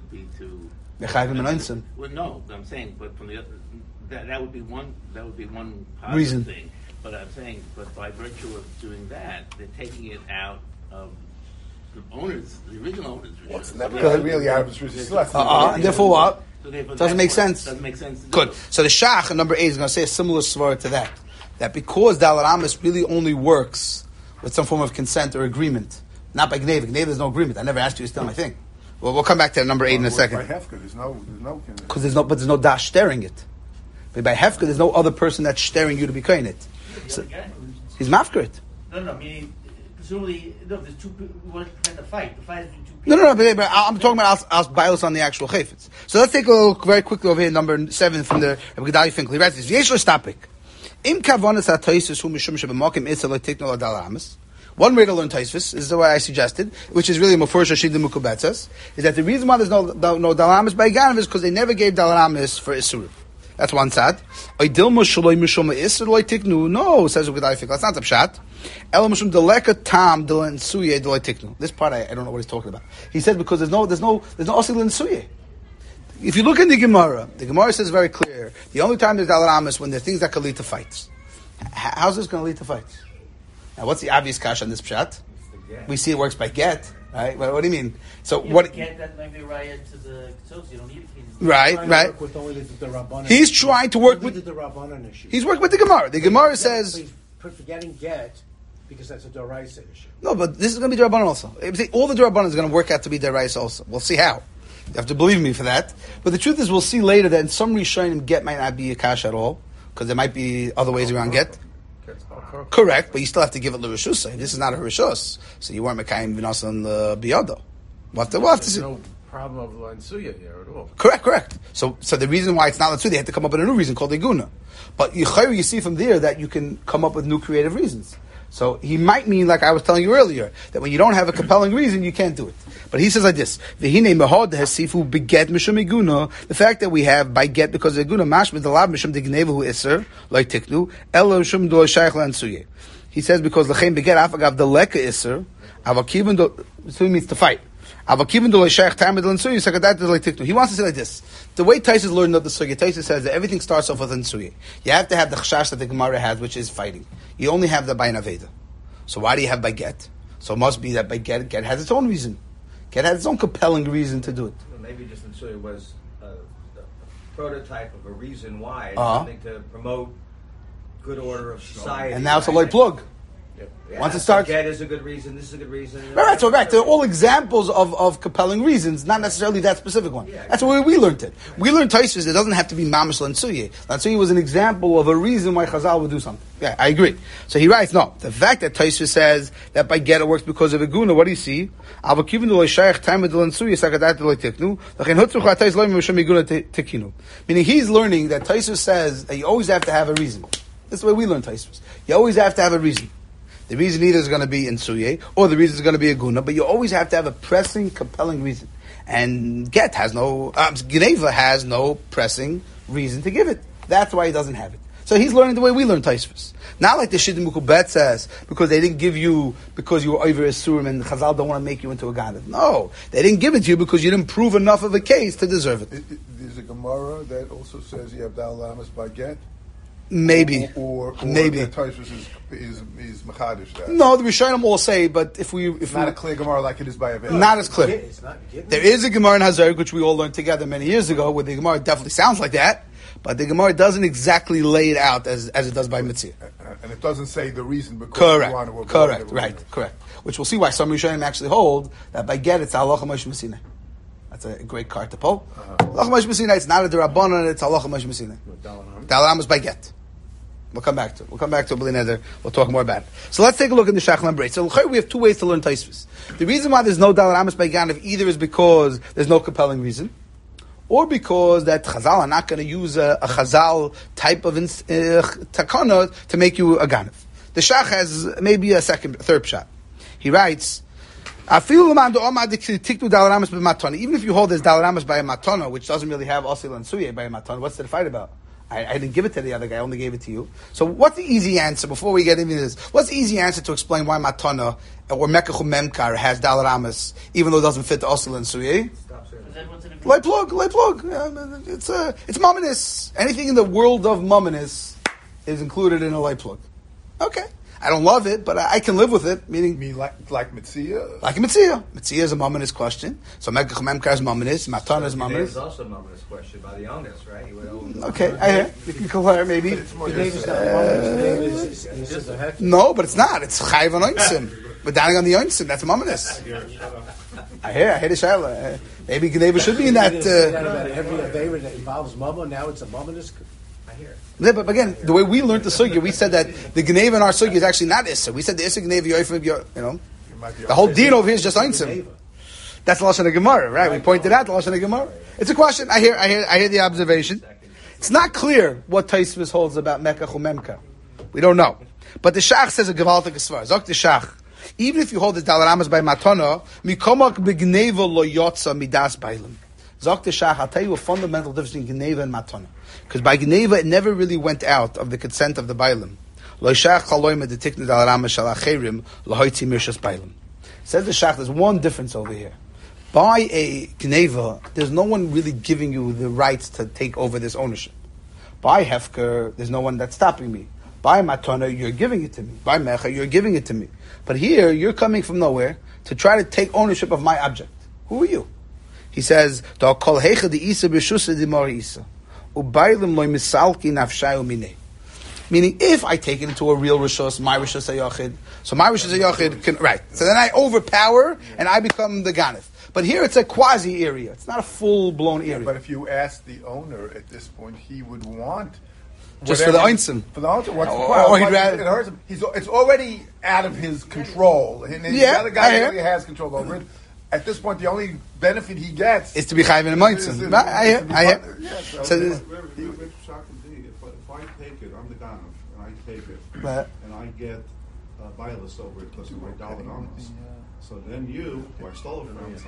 well, no, I'm saying, but from the other, that would be one positive reason thing. But I'm saying, but by virtue of doing that, they're taking it out of the owners, the original owners. Well, it's never really out of his therefore what? So doesn't make sense. Doesn't make sense. Good. So the Shach in number 8 is going to say a similar svara to that. That because Dalar Amas really only works with some form of consent or agreement, not by Gneva. Gneva, there's no agreement. I never asked you to steal my thing. Well, we'll come back to number 8 in a second. By Hefka, there's no. Because there's no dash staring it. But by Hefka, there's no other person that's staring you to be kohen it. So, he's mafker it. No. Meaning, presumably, there's two people who want to prevent the fight. The fight is between two people. No. But I'm talking about Al Bailos on the actual chayfetz. So let's take a look very quickly over here, number 7 from the Rabbi Gedalia Finkel. He writes this: Yesh l'stapik. Im kavonas ha'toisus hu mishum shebemokim itzel lo'tiknu l'dalar amas. One way to learn Taisvis is the way I suggested, which is really Mefurish Hashid Mukubetzas, is that the reason why there's no Dalamis by Ganav is because they never gave Dalamis for Isur. That's one side. No, says Ukadai that's not the pshat. This part I don't know what he's talking about. He said because there's no Osil Lensuye. If you look in the Gemara says very clear, the only time there's Dalamis when there are things that can lead to fights. How's this going to lead to fights? Now, what's the obvious kash on this pshat? We see it works by get, right? What do you mean? So what? Get that maybe right to the ketos. You don't need it. Right. He's trying to work with the Rabbanan issue. He's working with the Gemara. The Gemara says forgetting get because that's a Doraisa issue. No, but this is going to be Rabbanan also. All the Rabbanan is going to work out to be Doraisa also. We'll see how. You have to believe me for that. But the truth is, we'll see later that in some Rishonim get might not be a kash at all because there might be other ways around get. Correct, but you still have to give it l'rishus. This is not a rishus, so you weren't mekayim v'nas on the biyado. We'll have to see. No problem of lansuya here at all. Correct. So the reason why it's not lansuya, they had to come up with a new reason called iguna. But you see from there that you can come up with new creative reasons. So he might mean, like I was telling you earlier, that when you don't have a compelling reason, you can't do it. But he says like this: V'hinei mehod hesifu beget mishum iguna. The fact that we have by get because of iguna mashmid dalav mishum dignevu iser like tiknu elo mishum do shaykh lansuye. He says because lechem beget afagav the leka iser avakivin do. So he means to fight. Avakivin do shaykh tamid lansuye sakadat like tiknu. He wants to say like this: the way Taisus learned of the sugya, Taisus says that everything starts off with lansuye. You have to have the chashash that the Gemara has, which is fighting. You only have the by naveda. So why do you have by get? So it must be that by get has its own reason. Get has its own compelling reason to do it. Well, maybe just Nsuya was a prototype of a reason why, something to promote good order of society. And now it's a light plug. Yeah, once it starts, get is a good reason. This is a good reason. Right. So they're all examples of compelling reasons, not necessarily that specific one. Yeah, that's the way we learned it. We learned Taisvis. It doesn't have to be mamish lansuye. Lansuye was an example of a reason why Chazal would do something. Yeah, I agree. So he writes, no, the fact that Taisvis says that by get it works because of iguna. What do you see? Meaning he's learning that Taisvis says that you always have to have a reason. That's the way we learn Taisvis. You always have to have a reason. The reason either is going to be in Suye, or the reason is going to be a guna, but you always have to have a pressing, compelling reason. And Gneva has no pressing reason to give it. That's why he doesn't have it. So he's learning the way we learn Taisvus. Not like the Shidduch Mukubet says, because they didn't give you, because you were over Isurim and Chazal don't want to make you into a Ganav. No, they didn't give it to you because you didn't prove enough of a case to deserve it. There's a Gemara that also says you have Dal Amas by get. Maybe. Or maybe. that Taisvus is Machadish that. No, the Rishonim all say, but if not a clear Gemara like it is by a not as clear. There is a Gemara in Hazar, which we all learned together many years ago, where the Gemara definitely sounds like that, but the Gemara doesn't exactly lay it out as it does by Mitzvah. And it doesn't say the reason because correct, you want to avoid correct, right, correct. Which we'll see why some Rishonim actually hold that by get it's Halacha Moshe Messina. That's a great card to pull. Halacha Moshe Messina, it's not a Derabanan, it's Halacha Moshe Messina. Dal Amas by get. We'll come back to it. B'li Neder. We'll talk more about it. So let's take a look in the Shachlan Breit. So we have two ways to learn Taisvus. The reason why there's no Dal Amas by Ganav either is because there's no compelling reason, or because that Chazal are not going to use a Chazal type of takana to make you a Ganav. The Shach has maybe a third shot. He writes, even if you hold this Dal Amas by a Matana, which doesn't really have Asil and Suye by a Matana, what's the fight about? I didn't give it to the other guy, I only gave it to you. So what's the easy answer, before we get into this, what's the easy answer to explain why Matana or Mekachu Memkar has Dal Amas, even though it doesn't fit the Asil and Suye? Light plug. It's Mumminus. Anything in the world of Mumminus is included in a light plug. Okay. I don't love it, but I can live with it. Meaning, like Mitzvah? Like a Mitzvah. Mitzvah is a Mumminus question. So Mekach Memkar is Mumminus. Matana is Mumminus. It's also a Mumminus question by the onus, right? Okay, I hear. You can compare maybe. No, but it's not. It's Chayiv on Oinsim. But down on the Oinsim, that's Mumminus. I hear the Shaila. Maybe Geneva should be in that. Every Aveira that involves Mama, now it's a Mumminus. I hear it. Yeah, but again, the way we learned the sugya, we said that the Geneva in our sugya is actually not Issa. We said the Issa Geneva Yoifim, the whole deen over here is just Einsim. That's the Lashon of Gemara, right? We pointed out the Lashon of Gemara. It's a question. I hear the observation. It's not clear what Taisvus holds about Mekach Memka. We don't know. But the Shach says a Gevaltik Svar. Zok the Shach. Even if you hold the Dal Amas by Matana, Mikomak Begneva lo Yotza Midas Bailim. Zok the Shach, I'll tell you a fundamental difference between Geneva and Matana. Because by Geneva, it never really went out of the consent of the Bailim. Says the Shach, there's one difference over here. By a Geneva, there's no one really giving you the rights to take over this ownership. By Hefker, there's no one that's stopping me. By Matana, you're giving it to me. By Mecha, you're giving it to me. But here, you're coming from nowhere to try to take ownership of my object. Who are you? He says, meaning, if I take it into a real Rishus, my Rishus HaYachid, so my Rishus HaYachid can, right. So then I overpower and I become the Ganef. But here it's a quasi area. It's not a full-blown area. But if you ask the owner at this point, he would want just for the Einstein. For the Einstein. It hurts him. It's already out of his control. And the other guy really has control over it. At this point, the only benefit he gets is to be chayv in a Einstein. I hear. So if I take it, I'm the Ganav, and I take it, and I get bias over it because of my Dalit Amos. So then you, who I stole it from, so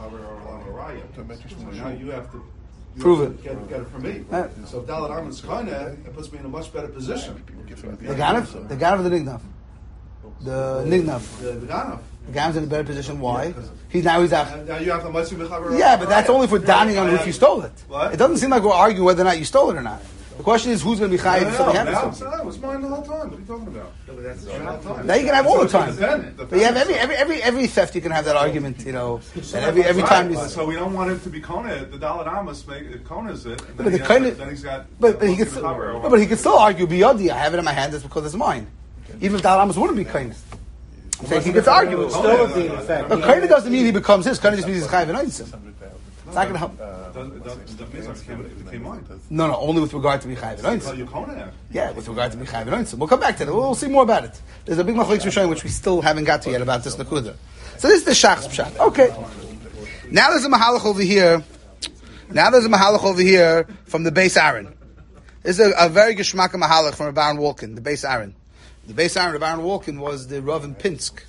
now you have to prove it. Get it from me. So Dalit Amos kinda, it puts me in a much better position. The Ganav or the Nignav? The Nignav. The Ganav. The Gam's in a better position. Why? He's out. Now you have to yeah, but that's only for donning on if you stole it. What? It doesn't seem like we're arguing whether or not you stole it or not. The question is who's going to be chayiv if something happens. No, it's mine the whole time. What are you talking about? Now you can have all the time. But you have every theft you can have that argument. And every time. So we don't want him to be Kona. The Dalit Amos Kona's it. And but then he's got. But he could still argue biyadi. I have it in my hand. That's because it's mine. Even if Dalit Amos wouldn't be Kona. So he gets argued. Still the effect. But Kaina doesn't mean he becomes his. Kaina just means he's chayiv and Einstein. It's not going to help. No, only with regard to be chayiv and Einstein. Yeah, with regard to be chayiv and Einstein. We'll come back to that. We'll see more about it. There's a big machlokes we're showing which we still haven't got to yet about this nakuda. So this is the Shach's pshat. Okay. Now there's a mahalach over here. From the Beis Aaron. This is a very geschmacka mahalach from Baron Walken, the Beis Aaron. The Beis Aaron of Baron Walken was the Rav in Pinsk,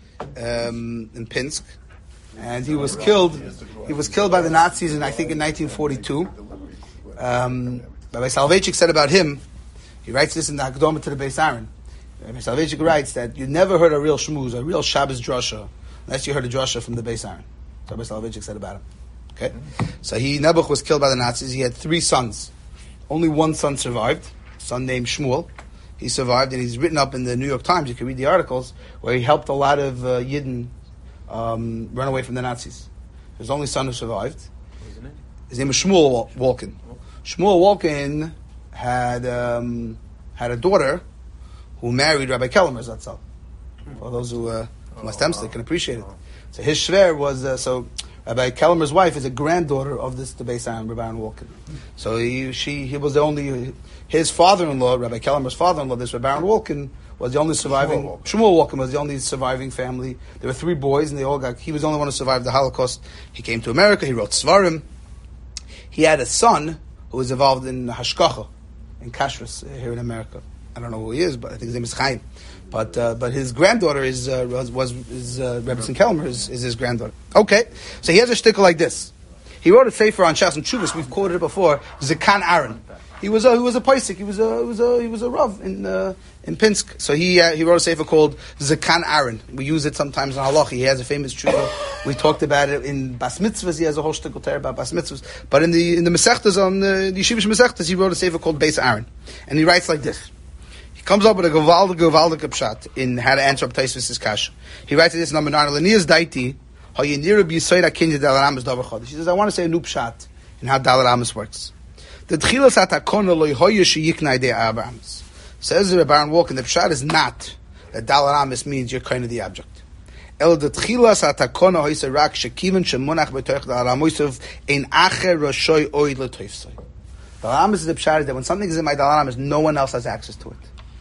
and he was killed. He was killed by the Nazis, I think in 1942. Rabbi Soloveitchik said about him, He writes this in the Hakdama to the Beis Aaron. Rabbi Soloveitchik writes that you never heard a real shmuz, a real Shabbos drasha, unless you heard a drasha from the Beis Aaron. So Rabbi Soloveitchik said about him. Okay? So Nebuch was killed by the Nazis. He had 3 sons. Only one son survived, a son named Shmuel. He survived, and he's written up in the New York Times. You can read the articles where he helped a lot of Yidden run away from the Nazis. His only son who survived. His name was Shmuel Walken. Shmuel Walken had a daughter who married Rabbi Kellermer Zatzal. For those who must they can appreciate it. So his shver was Rabbi Kellermer's wife is a granddaughter of the Beis Aaron, Rabbi Aaron Walken. So he was the only, his father-in-law, Rabbi Kellermer's father-in-law, this Rabbi Aaron Walken, was the only surviving, Shmuel Walken was the only surviving family. There were 3 boys, and he was the only one who survived the Holocaust. He came to America, he wrote Svarim. He had a son who was involved in Hashkacha, in Kashrus, here in America. I don't know who he is, but I think his name is Chaim. But his granddaughter is Rebbetzin Kelmer is his granddaughter. Okay, so he has a shtickle like this. He wrote a sefer on Shas and Chuvas. We've quoted it before. Zekan Aaron. He was a paisik. He was a rav in Pinsk. So he wrote a sefer called Zekan Aaron. We use it sometimes in halacha. He has a famous tshuva. We talked about it in Bas Mitzvahs. He has a whole shtickle there about Bas Mitzvahs. But in the Masechtas, on the Yeshivish Masechtas, he wrote a sefer called Beis Aaron, and he writes like this. He comes up with a gewaldige pshat in how to answer up Taisvis' kasha. He writes this number 9. L'niyas daiti hayinira b'yisoid akinja Dalar Amos davar chodesh. He says, I want to say a new pshat in how Dalar Amos works. The tchilas hatakona lo yehoya sheyiknai de Amos. Says the Rebbe Aaron Walken, the pshat is not that Dalar Amos means you're kind of the object. El the tchilas hatakona hoyse rak shekiven shemunach b'toich Dalar Amos ein acher roshoy oid l'toifsoi. Dalar Amos is the pshat that when something is in my Dalar Amos, no one else has access to it.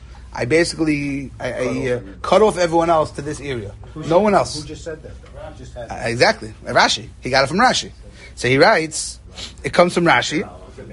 I basically cut off everyone else to this area. No one else. Who just said that? Just had exactly. Rashi. He got it from Rashi. So he writes, it comes from Rashi.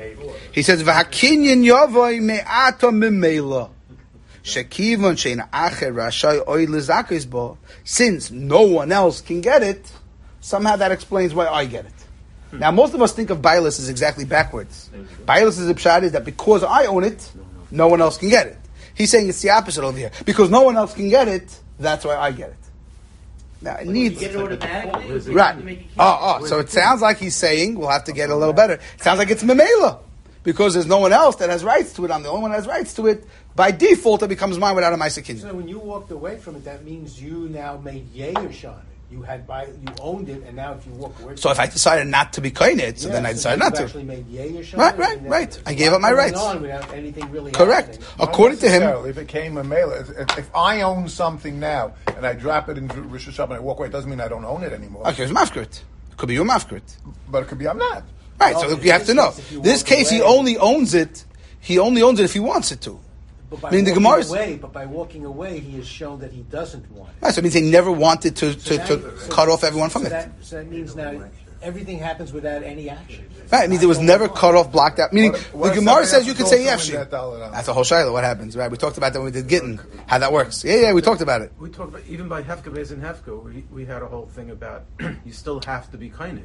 He says, "V'hakinyan yavoi me'ata mimela shekivon shein acher rashay oy lezakis bo." Since no one else can get it, somehow that explains why I get it. Now, most of us think of Bailis as exactly backwards. Bailis is a pshat is that because I own it, no one else can get it. He's saying it's the opposite over here. Because no one else can get it, that's why I get it. Now, it needs... You get it automatically? Right. So it sounds like he's saying, we'll have to get a little better. It sounds like it's memela. Because there's no one else that has rights to it. I'm the only one that has rights to it. By default, it becomes mine without a Maisa Kinyan. So when you walked away from it, that means you now made yesh on it. You owned it, and now if you walk away. So if I decided not to be kainit, then I decided not to. Actually made yesh on right. I gave up my rights. On without anything really correct. Happening. According to him, if it came a mail, if I own something now and I drop it in Rosh Hashanah and I walk away, it doesn't mean I don't own it anymore. Okay, it's mafkrit. It could be your mafkrit, but it could be I'm not. Right. So you have to know. This case, he only owns it. He only owns it if he wants it to. But by, but by walking away, he has shown that he doesn't want it. Right, so it means he never wanted to cut off everyone from it. So that means now everything happens without any action. Right, it means it was never cut off, blocked out. Meaning, the Gemara says you can say yefshi. That's a whole shayla. What happens, right? We talked about that when we did Gittin, how that works. Yeah, we talked about it. We talked about, even by Hefka Beis and Hefka, we had a whole thing about you still have to be kind.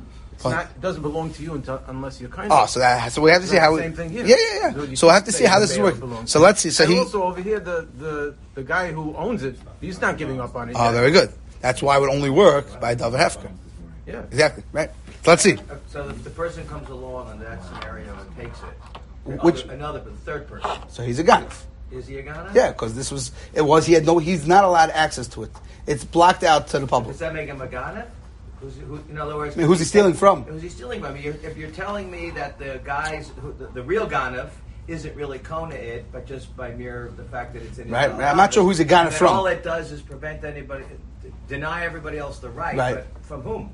It doesn't belong to you unless you're kind of. So we have to see how. Same thing here. Yeah. So we have to see how this is working. So let's see. So and also over here, the guy who owns it, he's not giving up on it. Oh, very good. That's why it would only work by David Hefker. Yeah, exactly. Right. So let's see. So if the person comes along in that scenario and takes it, the third person. So he's a ganav. Is he a ganav? Yeah, because he's not allowed access to it. It's blocked out to the public. Does that make him a ganav? In other words, who's he stealing from? Who's he stealing from? If you're telling me that the guys, the real ganav, isn't really kona it, but just by mere the fact that it's in right. I'm not sure who's a ganav from. All it does is prevent anybody, deny everybody else the right. But from whom?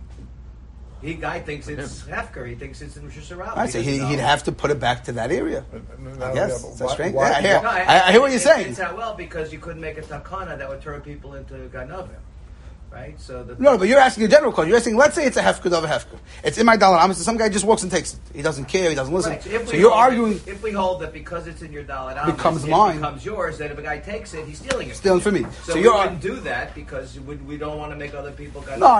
Guy thinks it's Hefker. He thinks it's in Rosh Hashanah. I say he'd have to put it back to that area. Yes, that's strange. I hear what you're saying. It's not well because you couldn't make a takana that would turn people into ganovim. Right? So but you're asking a general question. You're asking, let's say it's a hefker of a hefker. It's in my Dalar Amos, and some guy just walks and takes it. He doesn't care, he doesn't listen. Right. So you're arguing... If we hold that because it's in your Dalar Amos, becomes mine. Becomes yours, then if a guy takes it, he's stealing it. Stealing from me. So we wouldn't do that because we don't want to make other people...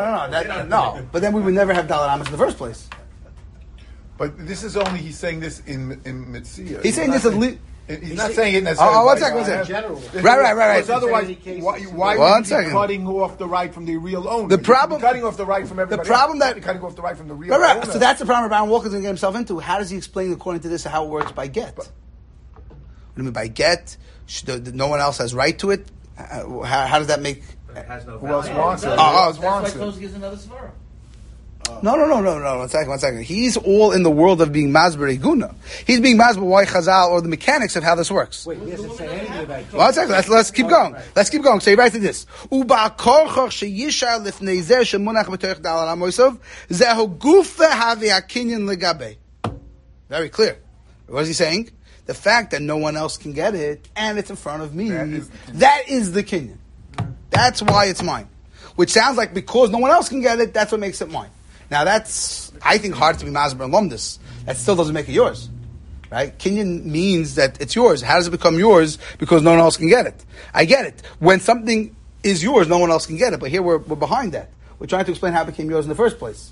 No. But then we would never have Dalar Amos in the first place. But this is only, he's saying this in Mitzvah. He's saying this He's not saying it necessarily. Oh, one second. General. Right. Because otherwise, why would you be cutting off the right from the real owner? The problem, cutting off the right from everybody. The problem else. that cutting off the right from the real right. owner. So that's the problem Baron Walker's going to get himself into. How does he explain, according to this, how it works by get? What do you mean by get? No one else has right to it. How does that make? It has no Who else value. wants it? That's Who else why wants it? Tosfos gives another svara. No. 1 second. He's all in the world of being Masber Eguna. He's being Masber why Chazal or the mechanics of how this works. Wait, he hasn't said anything about it. 1 second. Let's keep going. Let's keep going. So he writes like this: Uba korchoch sheyishar lifnei zeh shemunach b'toich dal amoisov zehu gufa havi akinyan legabe. Very clear. What is he saying? The fact that no one else can get it and it's in front of me, that is the kinyan. That's why it's mine. Which sounds like because no one else can get it, that's what makes it mine. Now that's, I think, hard to be Masber and Lumdis. That still doesn't make it yours. Right? Kinyan means that it's yours. How does it become yours? Because no one else can get it. I get it. When something is yours, no one else can get it. But here we're behind that. We're trying to explain how it became yours in the first place.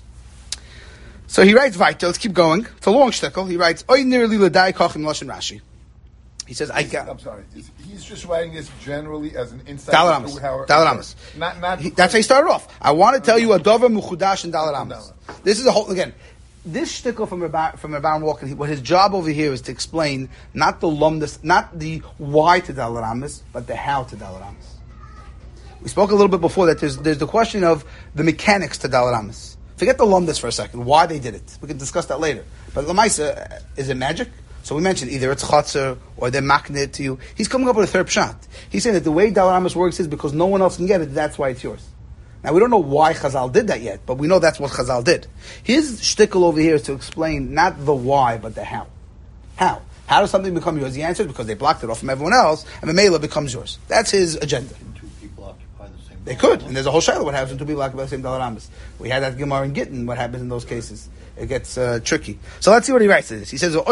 So he writes, Vita, let's keep going. It's a long shtickle. He writes, Oy nir li l'dai kochim lashon Rashi. He says, I'm sorry. He's just writing this generally as an insight. Daled Amos. That's how he started off. I want to tell you a dover muchudash and Daled Amos. This is a whole, again, this shtickle from Rabban Walker, what his job over here is to explain not the lumdus, not the why to Daled Amos, but the how to Daled Amos. We spoke a little bit before that there's the question of the mechanics to Daled Amos. Forget the lumdus for a second, why they did it. We can discuss that later. But Lamaisa, is it magic? So we mentioned either it's chatzar or they're makneh to you. He's coming up with a third pshat. He's saying that the way Daled Amos works is because no one else can get it, that's why it's yours. Now we don't know why Chazal did that yet, but we know that's what Chazal did. His shtickle over here is to explain not the why, but the how. How? How does something become yours? The answer is because they blocked it off from everyone else, and the Mela becomes yours. That's his agenda. Can two people occupy the same? They could, and there's a whole shayla what happens when two people occupy the same Daled Amos. We had that Gemara in Gittin, what happens in those cases. It gets tricky. So let's see what he writes to this. He says,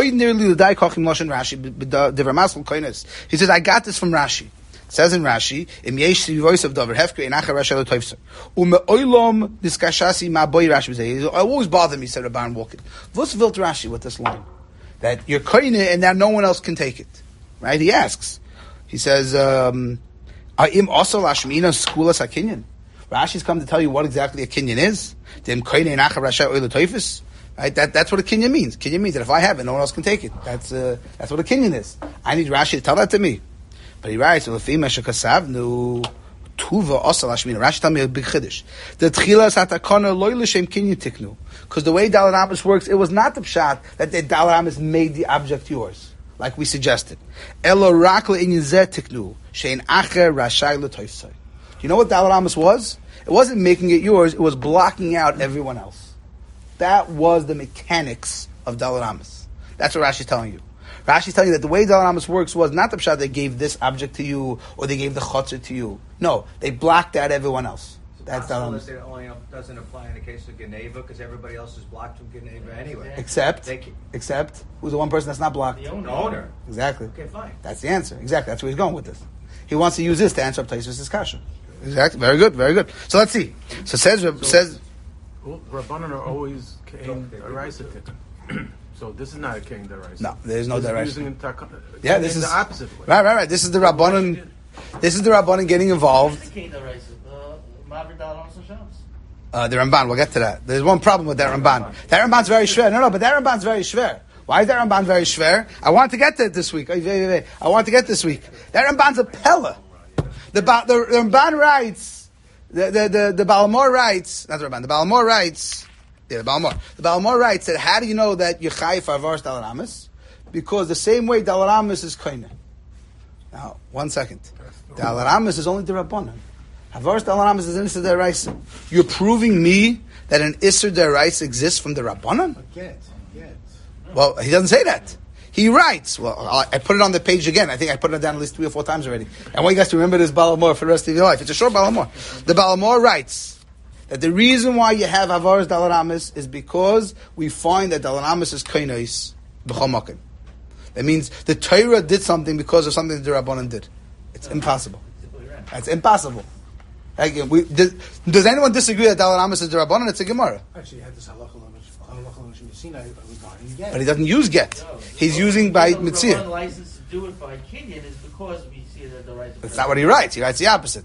he says, I got this from Rashi. It says in Rashi, it always bothered me, said Rabban Walker. What's built Rashi with this line? That you're koine and now no one else can take it. Right? He asks. He says, Rashi's come to tell you what exactly a kinyan is. Right? That's what a kinyan means. Kinyan means that if I have it, no one else can take it. That's what a kinyan is. I need Rashi to tell that to me. But he writes, Rashi tell me a big chiddush. The tchilas hatakana loy l'shem kinyan tiknu. Because the way Daled Amos works, it was not the pshat that the Daled Amos made the object yours, like we suggested. Elo rak le'inyan zeh tiknu shein acher rashai l'toifsai. You know what Daled Amos was? It wasn't making it yours, it was blocking out everyone else. That was the mechanics of Daled Amos. That's what Rashi's telling you. Rashi's telling you that the way Daled Amos works was not the pshat they gave this object to you, or they gave the chotzer to you. No, they blocked out everyone else. That's Daled Amos. It only doesn't apply in the case of Geneva, because everybody else is blocked from Geneva anyway. Except, who's the one person that's not blocked? The owner. Exactly. Okay, fine. That's the answer. Exactly. That's where he's going with this. He wants to use this to answer up Taisvus' kasha. Exactly. Very good. Very good. So let's see. So says. Well, Rabbanan are always Kein Daraisa Tikkun. So this is not a Kein Daraisa. No, there is no Daraisa. Yeah, this is the opposite way. Right. This is the Rabbanan. This is the Rabbanan getting involved. The Ramban. We'll get to that. There's one problem with that Ramban. That Ramban's very shver. No, but that Ramban's very shver. Why is that Ramban very shver? I want to get to it this week. I want to get this week. That Ramban's a pella. The Ramban writes. The Balamor writes, not the Rabban, the Balamor writes, the Balamor writes that how do you know that you're chayiv for Avaras Daled Amos? Because the same way Daled Amos is koine. Now, 1 second. Daled Amos is only the Rabbanan. Avaras Daled Amos is an Isser Deraisa. You're proving me that an Isser Deraisa exists from the Rabbanan? Get. Well, he doesn't say that. He writes, well, I put it on the page again. I think I put it down at least 3 or 4 times already. I want you guys to remember this Balamor for the rest of your life. It's a short Balamor. The Balamor writes that the reason why you have Avaras Daled Amos is because we find that Daled Amos is koinais b'chol makom. That means the Torah did something because of something that the Rabbanan did. It's impossible. That's impossible. Again, does anyone disagree that Dalet Amos is the Rabbanan? It's a Gemara. Actually, you had this halacha in Sinai regarding get. But he doesn't use get. He's using by Mitzvah. The license to do it by Kenyan is because we see that the right. That's not what he writes. He writes the opposite.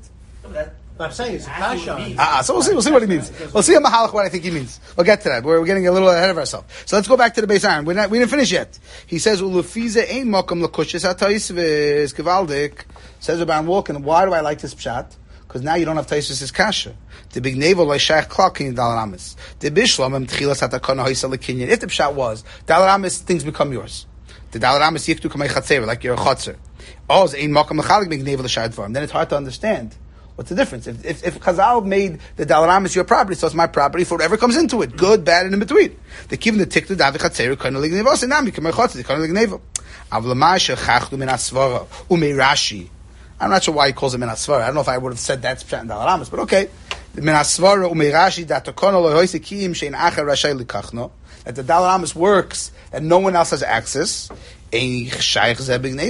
I'm saying it's a kasha. So we'll see what he means. We'll see a mahalach what I think he means. We'll get to that. We're getting a little ahead of ourselves. So let's go back to the Beis Aaron. We didn't finish yet. He says ulufize ein makom l'kushis ha'taisves kivaldik. Says Rabban Walken. Why do I like this pshat? Because now you don't have taisves kasha. The big navel like shaykh clock in Dalet Amos. The bishlam em tchilas hatakana hoysel lekinyan. If the pshat was Dalet Amos, things become yours. The Dalet Amos yiktu kamei chatzer like you're a chatzer. Oz ein makom l'chalik big navel l'shayt farm. Then it's hard to understand. What's the difference? If Chazal made the Dalet Amos your property, so it's my property for whatever comes into it, good, bad, and in between. They give the tiktu davi chatzeru kana lignevos and nami kamei chatzer kana lignevo. Avlamai shechachtu min asvara umei Rashi. I'm not sure why he calls it min asvara. I don't know if I would have said that's pshat in Dalet Amos, but okay. Min asvara umei Rashi datakona lo hoise kiyim shein acher rashai likachno. That the Dalet Amos works and no one else has access. How does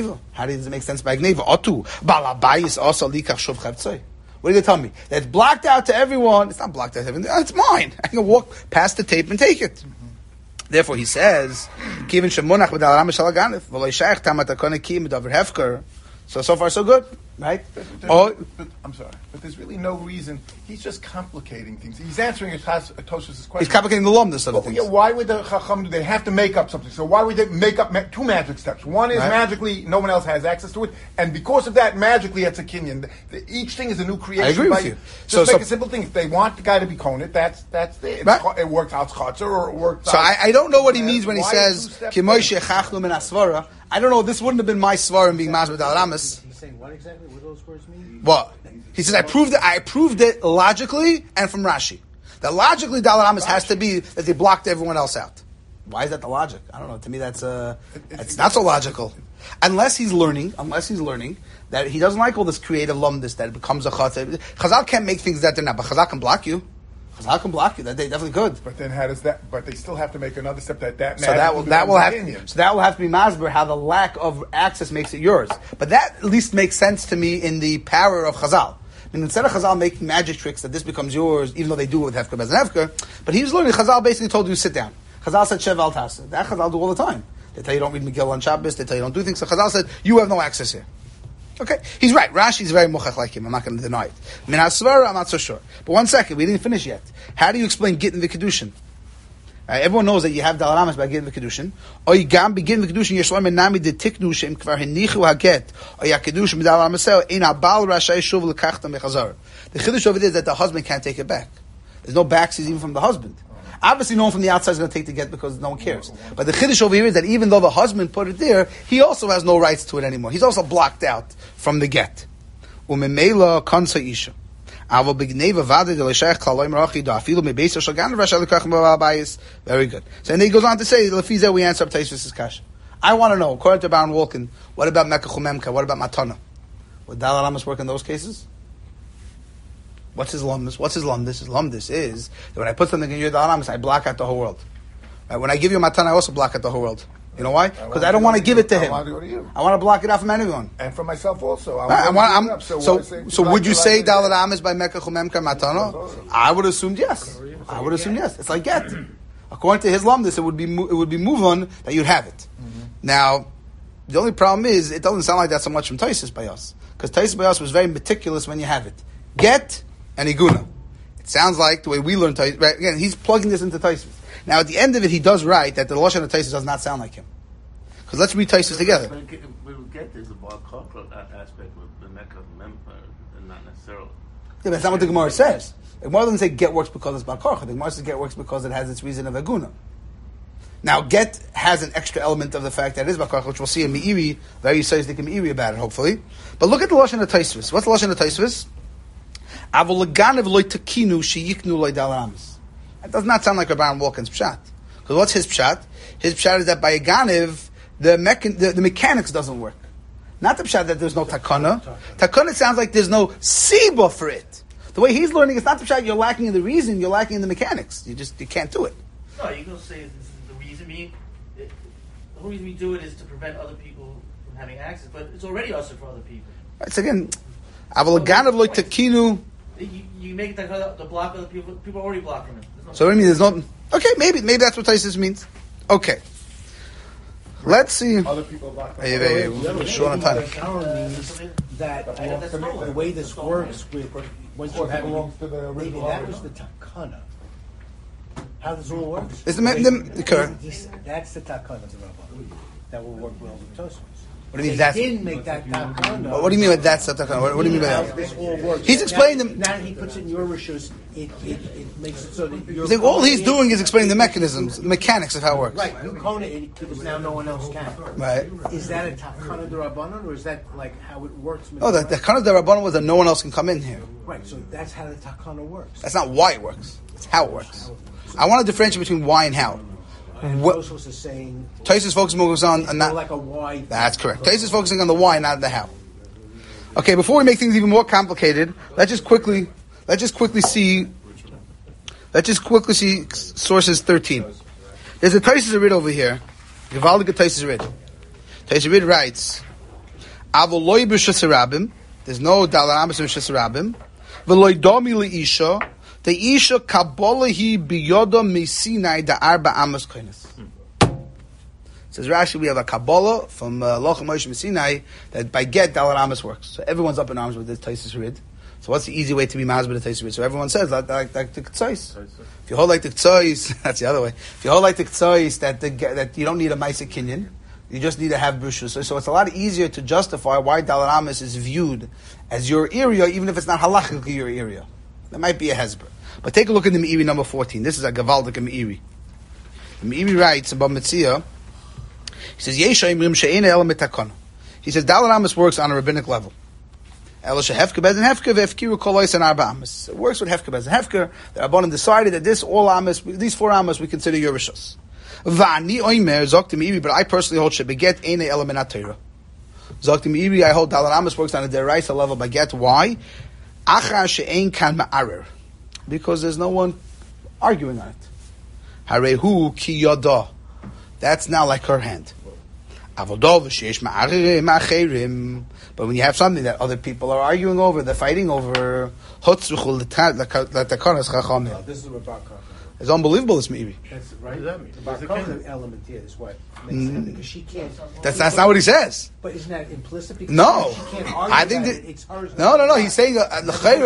it make sense by Gneva? Otu balabayis also likach shov chavtzoi. What are you going to tell me? That's blocked out to everyone. It's not blocked out to everyone. It's mine. I can walk past the tape and take it. Therefore, he says, "Kivin shemunach b'Dalet Amos shalaganif v'lo yishayich tamat hakona kiyim b'davar hefker." So far, so good, right? But I'm sorry, but there's really no reason. He's just complicating things. He's answering Tosh's question. He's complicating the lumdus of things. Yeah, why would the Chacham do? They have to make up something. So why would they make up two magic steps? One is magically no one else has access to it, and because of that, magically it's a kinyan. Each thing is a new creation. I agree with you. Just make a simple thing. If they want the guy to be konit, that's it. Right. It works out chotzer or it works. So I don't know what he means when he says Kimoishe chachnu min asvara. I don't know. This wouldn't have been my svarim being mas with Dalet Amos. He's saying what exactly? What do those words mean? What? He says I proved it logically and from Rashi. That logically Dalet Amos has to be that they blocked everyone else out. Why is that the logic? I don't know. To me, that's not so logical. Unless he's learning that he doesn't like all this creative lumdus that it becomes a chazal. Chazal can't make things that they're not, but Chazal can block you. Chazal can block you. That they definitely could. But then how does that? But they still have to make another step that so that will have to be masber how the lack of access makes it yours. But that at least makes sense to me in the power of Chazal. I mean, instead of Chazal making magic tricks that this becomes yours, even though they do it with Hefker Bez and Hefker, but he was learning. Chazal basically told you sit down. Chazal said Shev al Tasa. That Chazal do all the time. They tell you don't read Megillah on Shabbos. They tell you don't do things. So Chazal said you have no access here. Okay, he's right. Rashi's very mochach like him. I'm not going to deny it. Min hasvara, I'm not so sure. But one second, we didn't finish yet. How do you explain Gittin v'Kedushin? Everyone knows that you have Dalet Amos by Gittin v'Kedushin. Or you gam begin v'Kedushin yeshloim and nami de tiknu shem kvar henichu haget. Or ya Kedushin b'Dalet Amos ein abal rashai shuv lekachta mechazar. The chiddush over there is that the husband can't take it back. There's no backsies even from the husband. Obviously, no one from the outside is going to take the get because no one cares. But the chiddush over here is that even though the husband put it there, he also has no rights to it anymore. He's also blocked out from the get. Umemela kansa isha. Very good. So and then he goes on to say, "Lefiza we answer up Taisvis' kasha." I want to know, according to Baron Walken, what about Mekach Umemka? What about Matana? Would Dalet Amos work in those cases? What's his lumdus? His lumdus is that when I put something in your Dalet Amos, I block out the whole world. Right? When I give you a matana, I also block out the whole world. You know why? Because I don't want to give it to him. I want to block it out from anyone. And from myself also. So would you say Dalet Amos by Mekach Umemka Matana? I would assume yes. It's like get. According to his lumdus, it would be muvon that you'd have it. Mm-hmm. Now, the only problem is it doesn't sound like that so much from Taisus by us, because Taisus by us was very meticulous when you have it. Get and iguna. It sounds like the way we learn Taisus. Right? Again, he's plugging this into Taisus. Now, at the end of it, he does write that the Lashon of Taisus does not sound like him. Because let's read Taisus together. But get there's a bar aspect with the Mekach Umemka, and not necessarily. Yeah, but that's not what the Gemara says. The Gemara doesn't say get works because it's Bar Korcha. The Gemara says get works because it has its reason of Aguna. Now, get has an extra element of the fact that it is Bar Korcha, which we'll see in Meiri, very Yisraelis in Meiri about it, hopefully. But look at the Lashon of Taisus. What's the Lashon of Taisus? That does not sound like Rabban Walken's pshat. Because what's his pshat? His pshat is that by a ganiv, the mechanics doesn't work. Not the pshat that there's no takana. Takana sounds like there's no siba for it. The way he's learning, it's not the pshat you're lacking in the reason, you're lacking in the mechanics. You can't do it. No, you're going to say this is the reason being. The whole reason we do it is to prevent other people from having access, but it's already also for other people. Right, so again, aval ganav loy takinu. You make it the block of the people already blocking it. So what do you mean? There's no. Okay, maybe that's what Taisus means. Okay. Let's see. Other people block. Short on time. Means that the way this works with once you have maybe that was the takana. How this all works? Is the current? That's the takana of the Rabban that will work well with Tosfos. What do you mean they that's? didn't make that takana. What do you mean by that's the takana? What do you mean by that? This all works. He's explaining them. Now that he puts it in your rishus, it makes it so that you're. I think all he's doing is explaining the mechanisms, the mechanics of how it works. Right, you cone it because now no one else can. Right. Is that a takana d'Rabbanan, or is that like how it works? Oh, the takana d'Rabbanan was that no one else can come in here. Right, so that's how the takana works. That's not why it works. It's how it works. I want to differentiate between why and how. Tosfos is saying Tosfos focusing on not like a why. That's correct. Tosfos focusing on the why, not the how. Okay, before we make things even more complicated, let's just quickly see sources 13. There's a Tosfos Rid over here. Gewaldige Tosfos Rid. Tosfos Rid writes, "Avoloi b'shas rabim." There's no dalar amas b'shas rabim. V'loi domi leisha. The isha kabolahi biyoda mesinai da arba amas koines. Says Rashi, we have a Kabbalah from Locha Moshe Sinai that by get dalar amas works. So everyone's up in arms with this Tosfos Rid. So what's the easy way to be mazbeh the Tosfos Rid? So everyone says like the K'tzois. If you hold like the K'tzois, that's the other way. If you hold like the K'tzois that you don't need a Maisa Kinyan, you just need to have brushus. So it's a lot easier to justify why dalar amas is viewed as your area, even if it's not halachically your area. There might be a hezber. But take a look at the Meiri number 14. This is a Gavaldik Meiri. The Meiri writes about Metzia. He says, Yesha imrim she'ena ela mitakana. He says, dalar amas works on a rabbinic level. Ela shehefka bezin hefka ve'efkiru kol ois and arba amas. It works with hefka bezin hefka. The Rabbanan decided that these 4 amas we consider Yerushalayim. Va'ani oimer zokti Meiri, but I personally hold shebeget ena ela minat Torah. Zokti Meiri, I hold dalar amas works on a deraisa level by get. Why? Achar she'ein kan ma'arer. Because there's no one arguing on it. Harehu ki yada. That's now like her hand. But when you have something that other people are arguing over, they're fighting over, This is it's unbelievable, this Meiri. That's right. The element here is what makes it, because she can't. That's not what he says. But isn't that implicit? No, she can't argue I think that it's hers. No. He's saying No.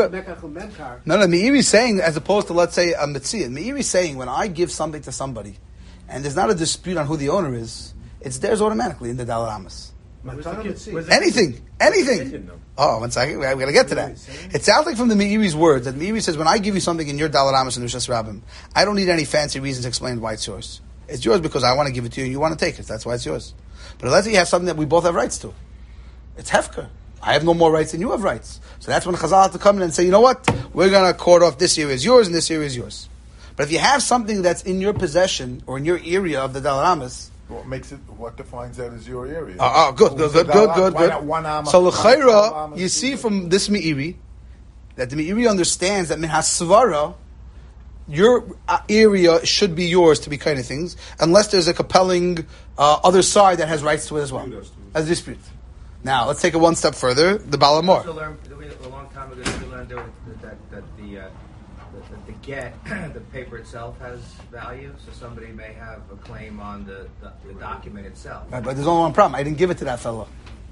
Meiri is saying as opposed to let's say a mitzvah. Meiri is saying when I give something to somebody, and there's not a dispute on who the owner is, it's theirs automatically in the dalar amas. Anything. Oh, 1 second. We're going to get to that. It sounds like from the Meiri's words that Meiri says, when I give you something in your dalar amas and Rishas Rabbim, I don't need any fancy reasons to explain why it's yours. It's yours because I want to give it to you and you want to take it. That's why it's yours. But let's say you have something that we both have rights to. It's hefker. I have no more rights than you have rights. So that's when Chazal have to come in and say, you know what? We're going to court off this area is yours and this area is yours. But if you have something that's in your possession or in your area of the dalar amas, what defines that as your area? Good. Why So l'chayra, you see from this Meiri that the Meiri understands that min hasvara, your area should be yours to be kind of things, unless there's a compelling other side that has rights to it as well, as a dispute. Now let's take it one step further. The Baal HaMaor. A long time ago, we learned that the get, the paper itself has value, so somebody may have a claim on the document itself. Right, but there's only one problem. I didn't give it to that fellow.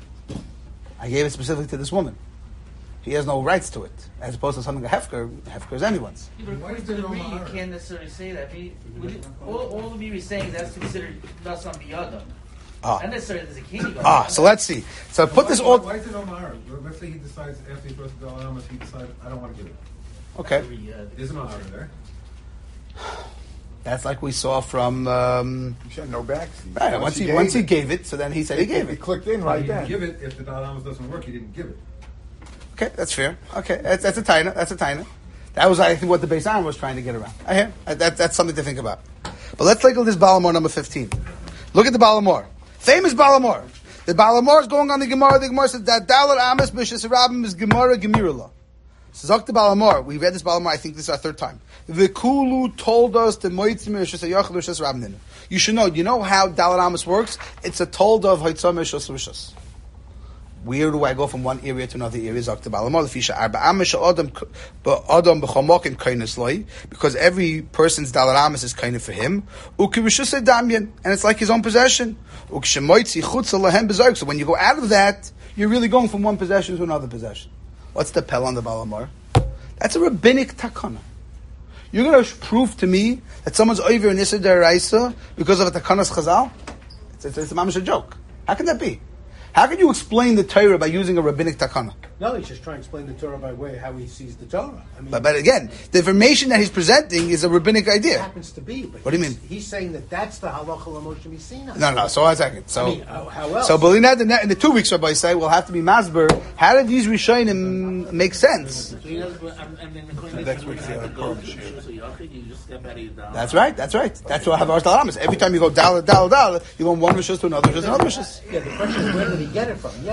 I gave it specifically to this woman. He has no rights to it, as opposed to something a hefker. Hefker is anyone's. Yeah, but according to the Meiri, you can't necessarily say that. All the Meiri is saying is that's considered Nasan Biyada. Not necessarily there's a king. So let's see. So put this all. Why is it Omar? Let's say he decides after he goes to the Alamas, he decides I don't want to give it. Okay. There's an Omar there. That's like we saw from. She had no backseat. Right. Once he gave it, so then he said he gave it. He clicked in right He then. didn't give it if the Alamas doesn't work. He didn't give it. Okay, that's fair. Okay, that's a taina. That was, I think, what the Beis Aaron was trying to get around. I hear. That's something to think about. But let's take a look at this Baal HaMaor number 15. Look at the Baal HaMaor. Famous Baal HaMaor. The Baal HaMaor is going on the Gemara. The Gemara says that dalar amas b'shas rabim is Gemara Gemirullah. So Zok the Baal HaMaor. We read this Baal HaMaor. I think this is our third time. V'kulu told us the moitzim b'shas hayachal b'shas rabim. You should know. You know how dalar amas works? It's a told of haitzam b'shas b'shas. Where do I go from one area to another area? Because every person's dalar amas is kind of for him. And it's like his own possession. So when you go out of that, you're really going from one possession to another possession. What's the pel on the Balamar? That's a rabbinic takana. You're going to prove to me that someone's over in Issa Deraisa because of a takanas chazal? It's a mamash joke. How can that be? How can you explain the Torah by using a rabbinic takana? No, he's just trying to explain the Torah by way how he sees the Torah. I mean, but again, the information that he's presenting is a rabbinic idea. It happens to be. But what do you mean? He's saying that that's the halacha l'Moshe Messina. No. So 1 second. So, I mean, how else? So, in the 2 weeks, Rabbi say we'll have to be masber. How did these rishonim make sense? That's right. That's what I have our dalamas. Every time you go dal, you go from one rishus to another rishus, another rishus. Yeah, the question is where did he get it from? Yeah.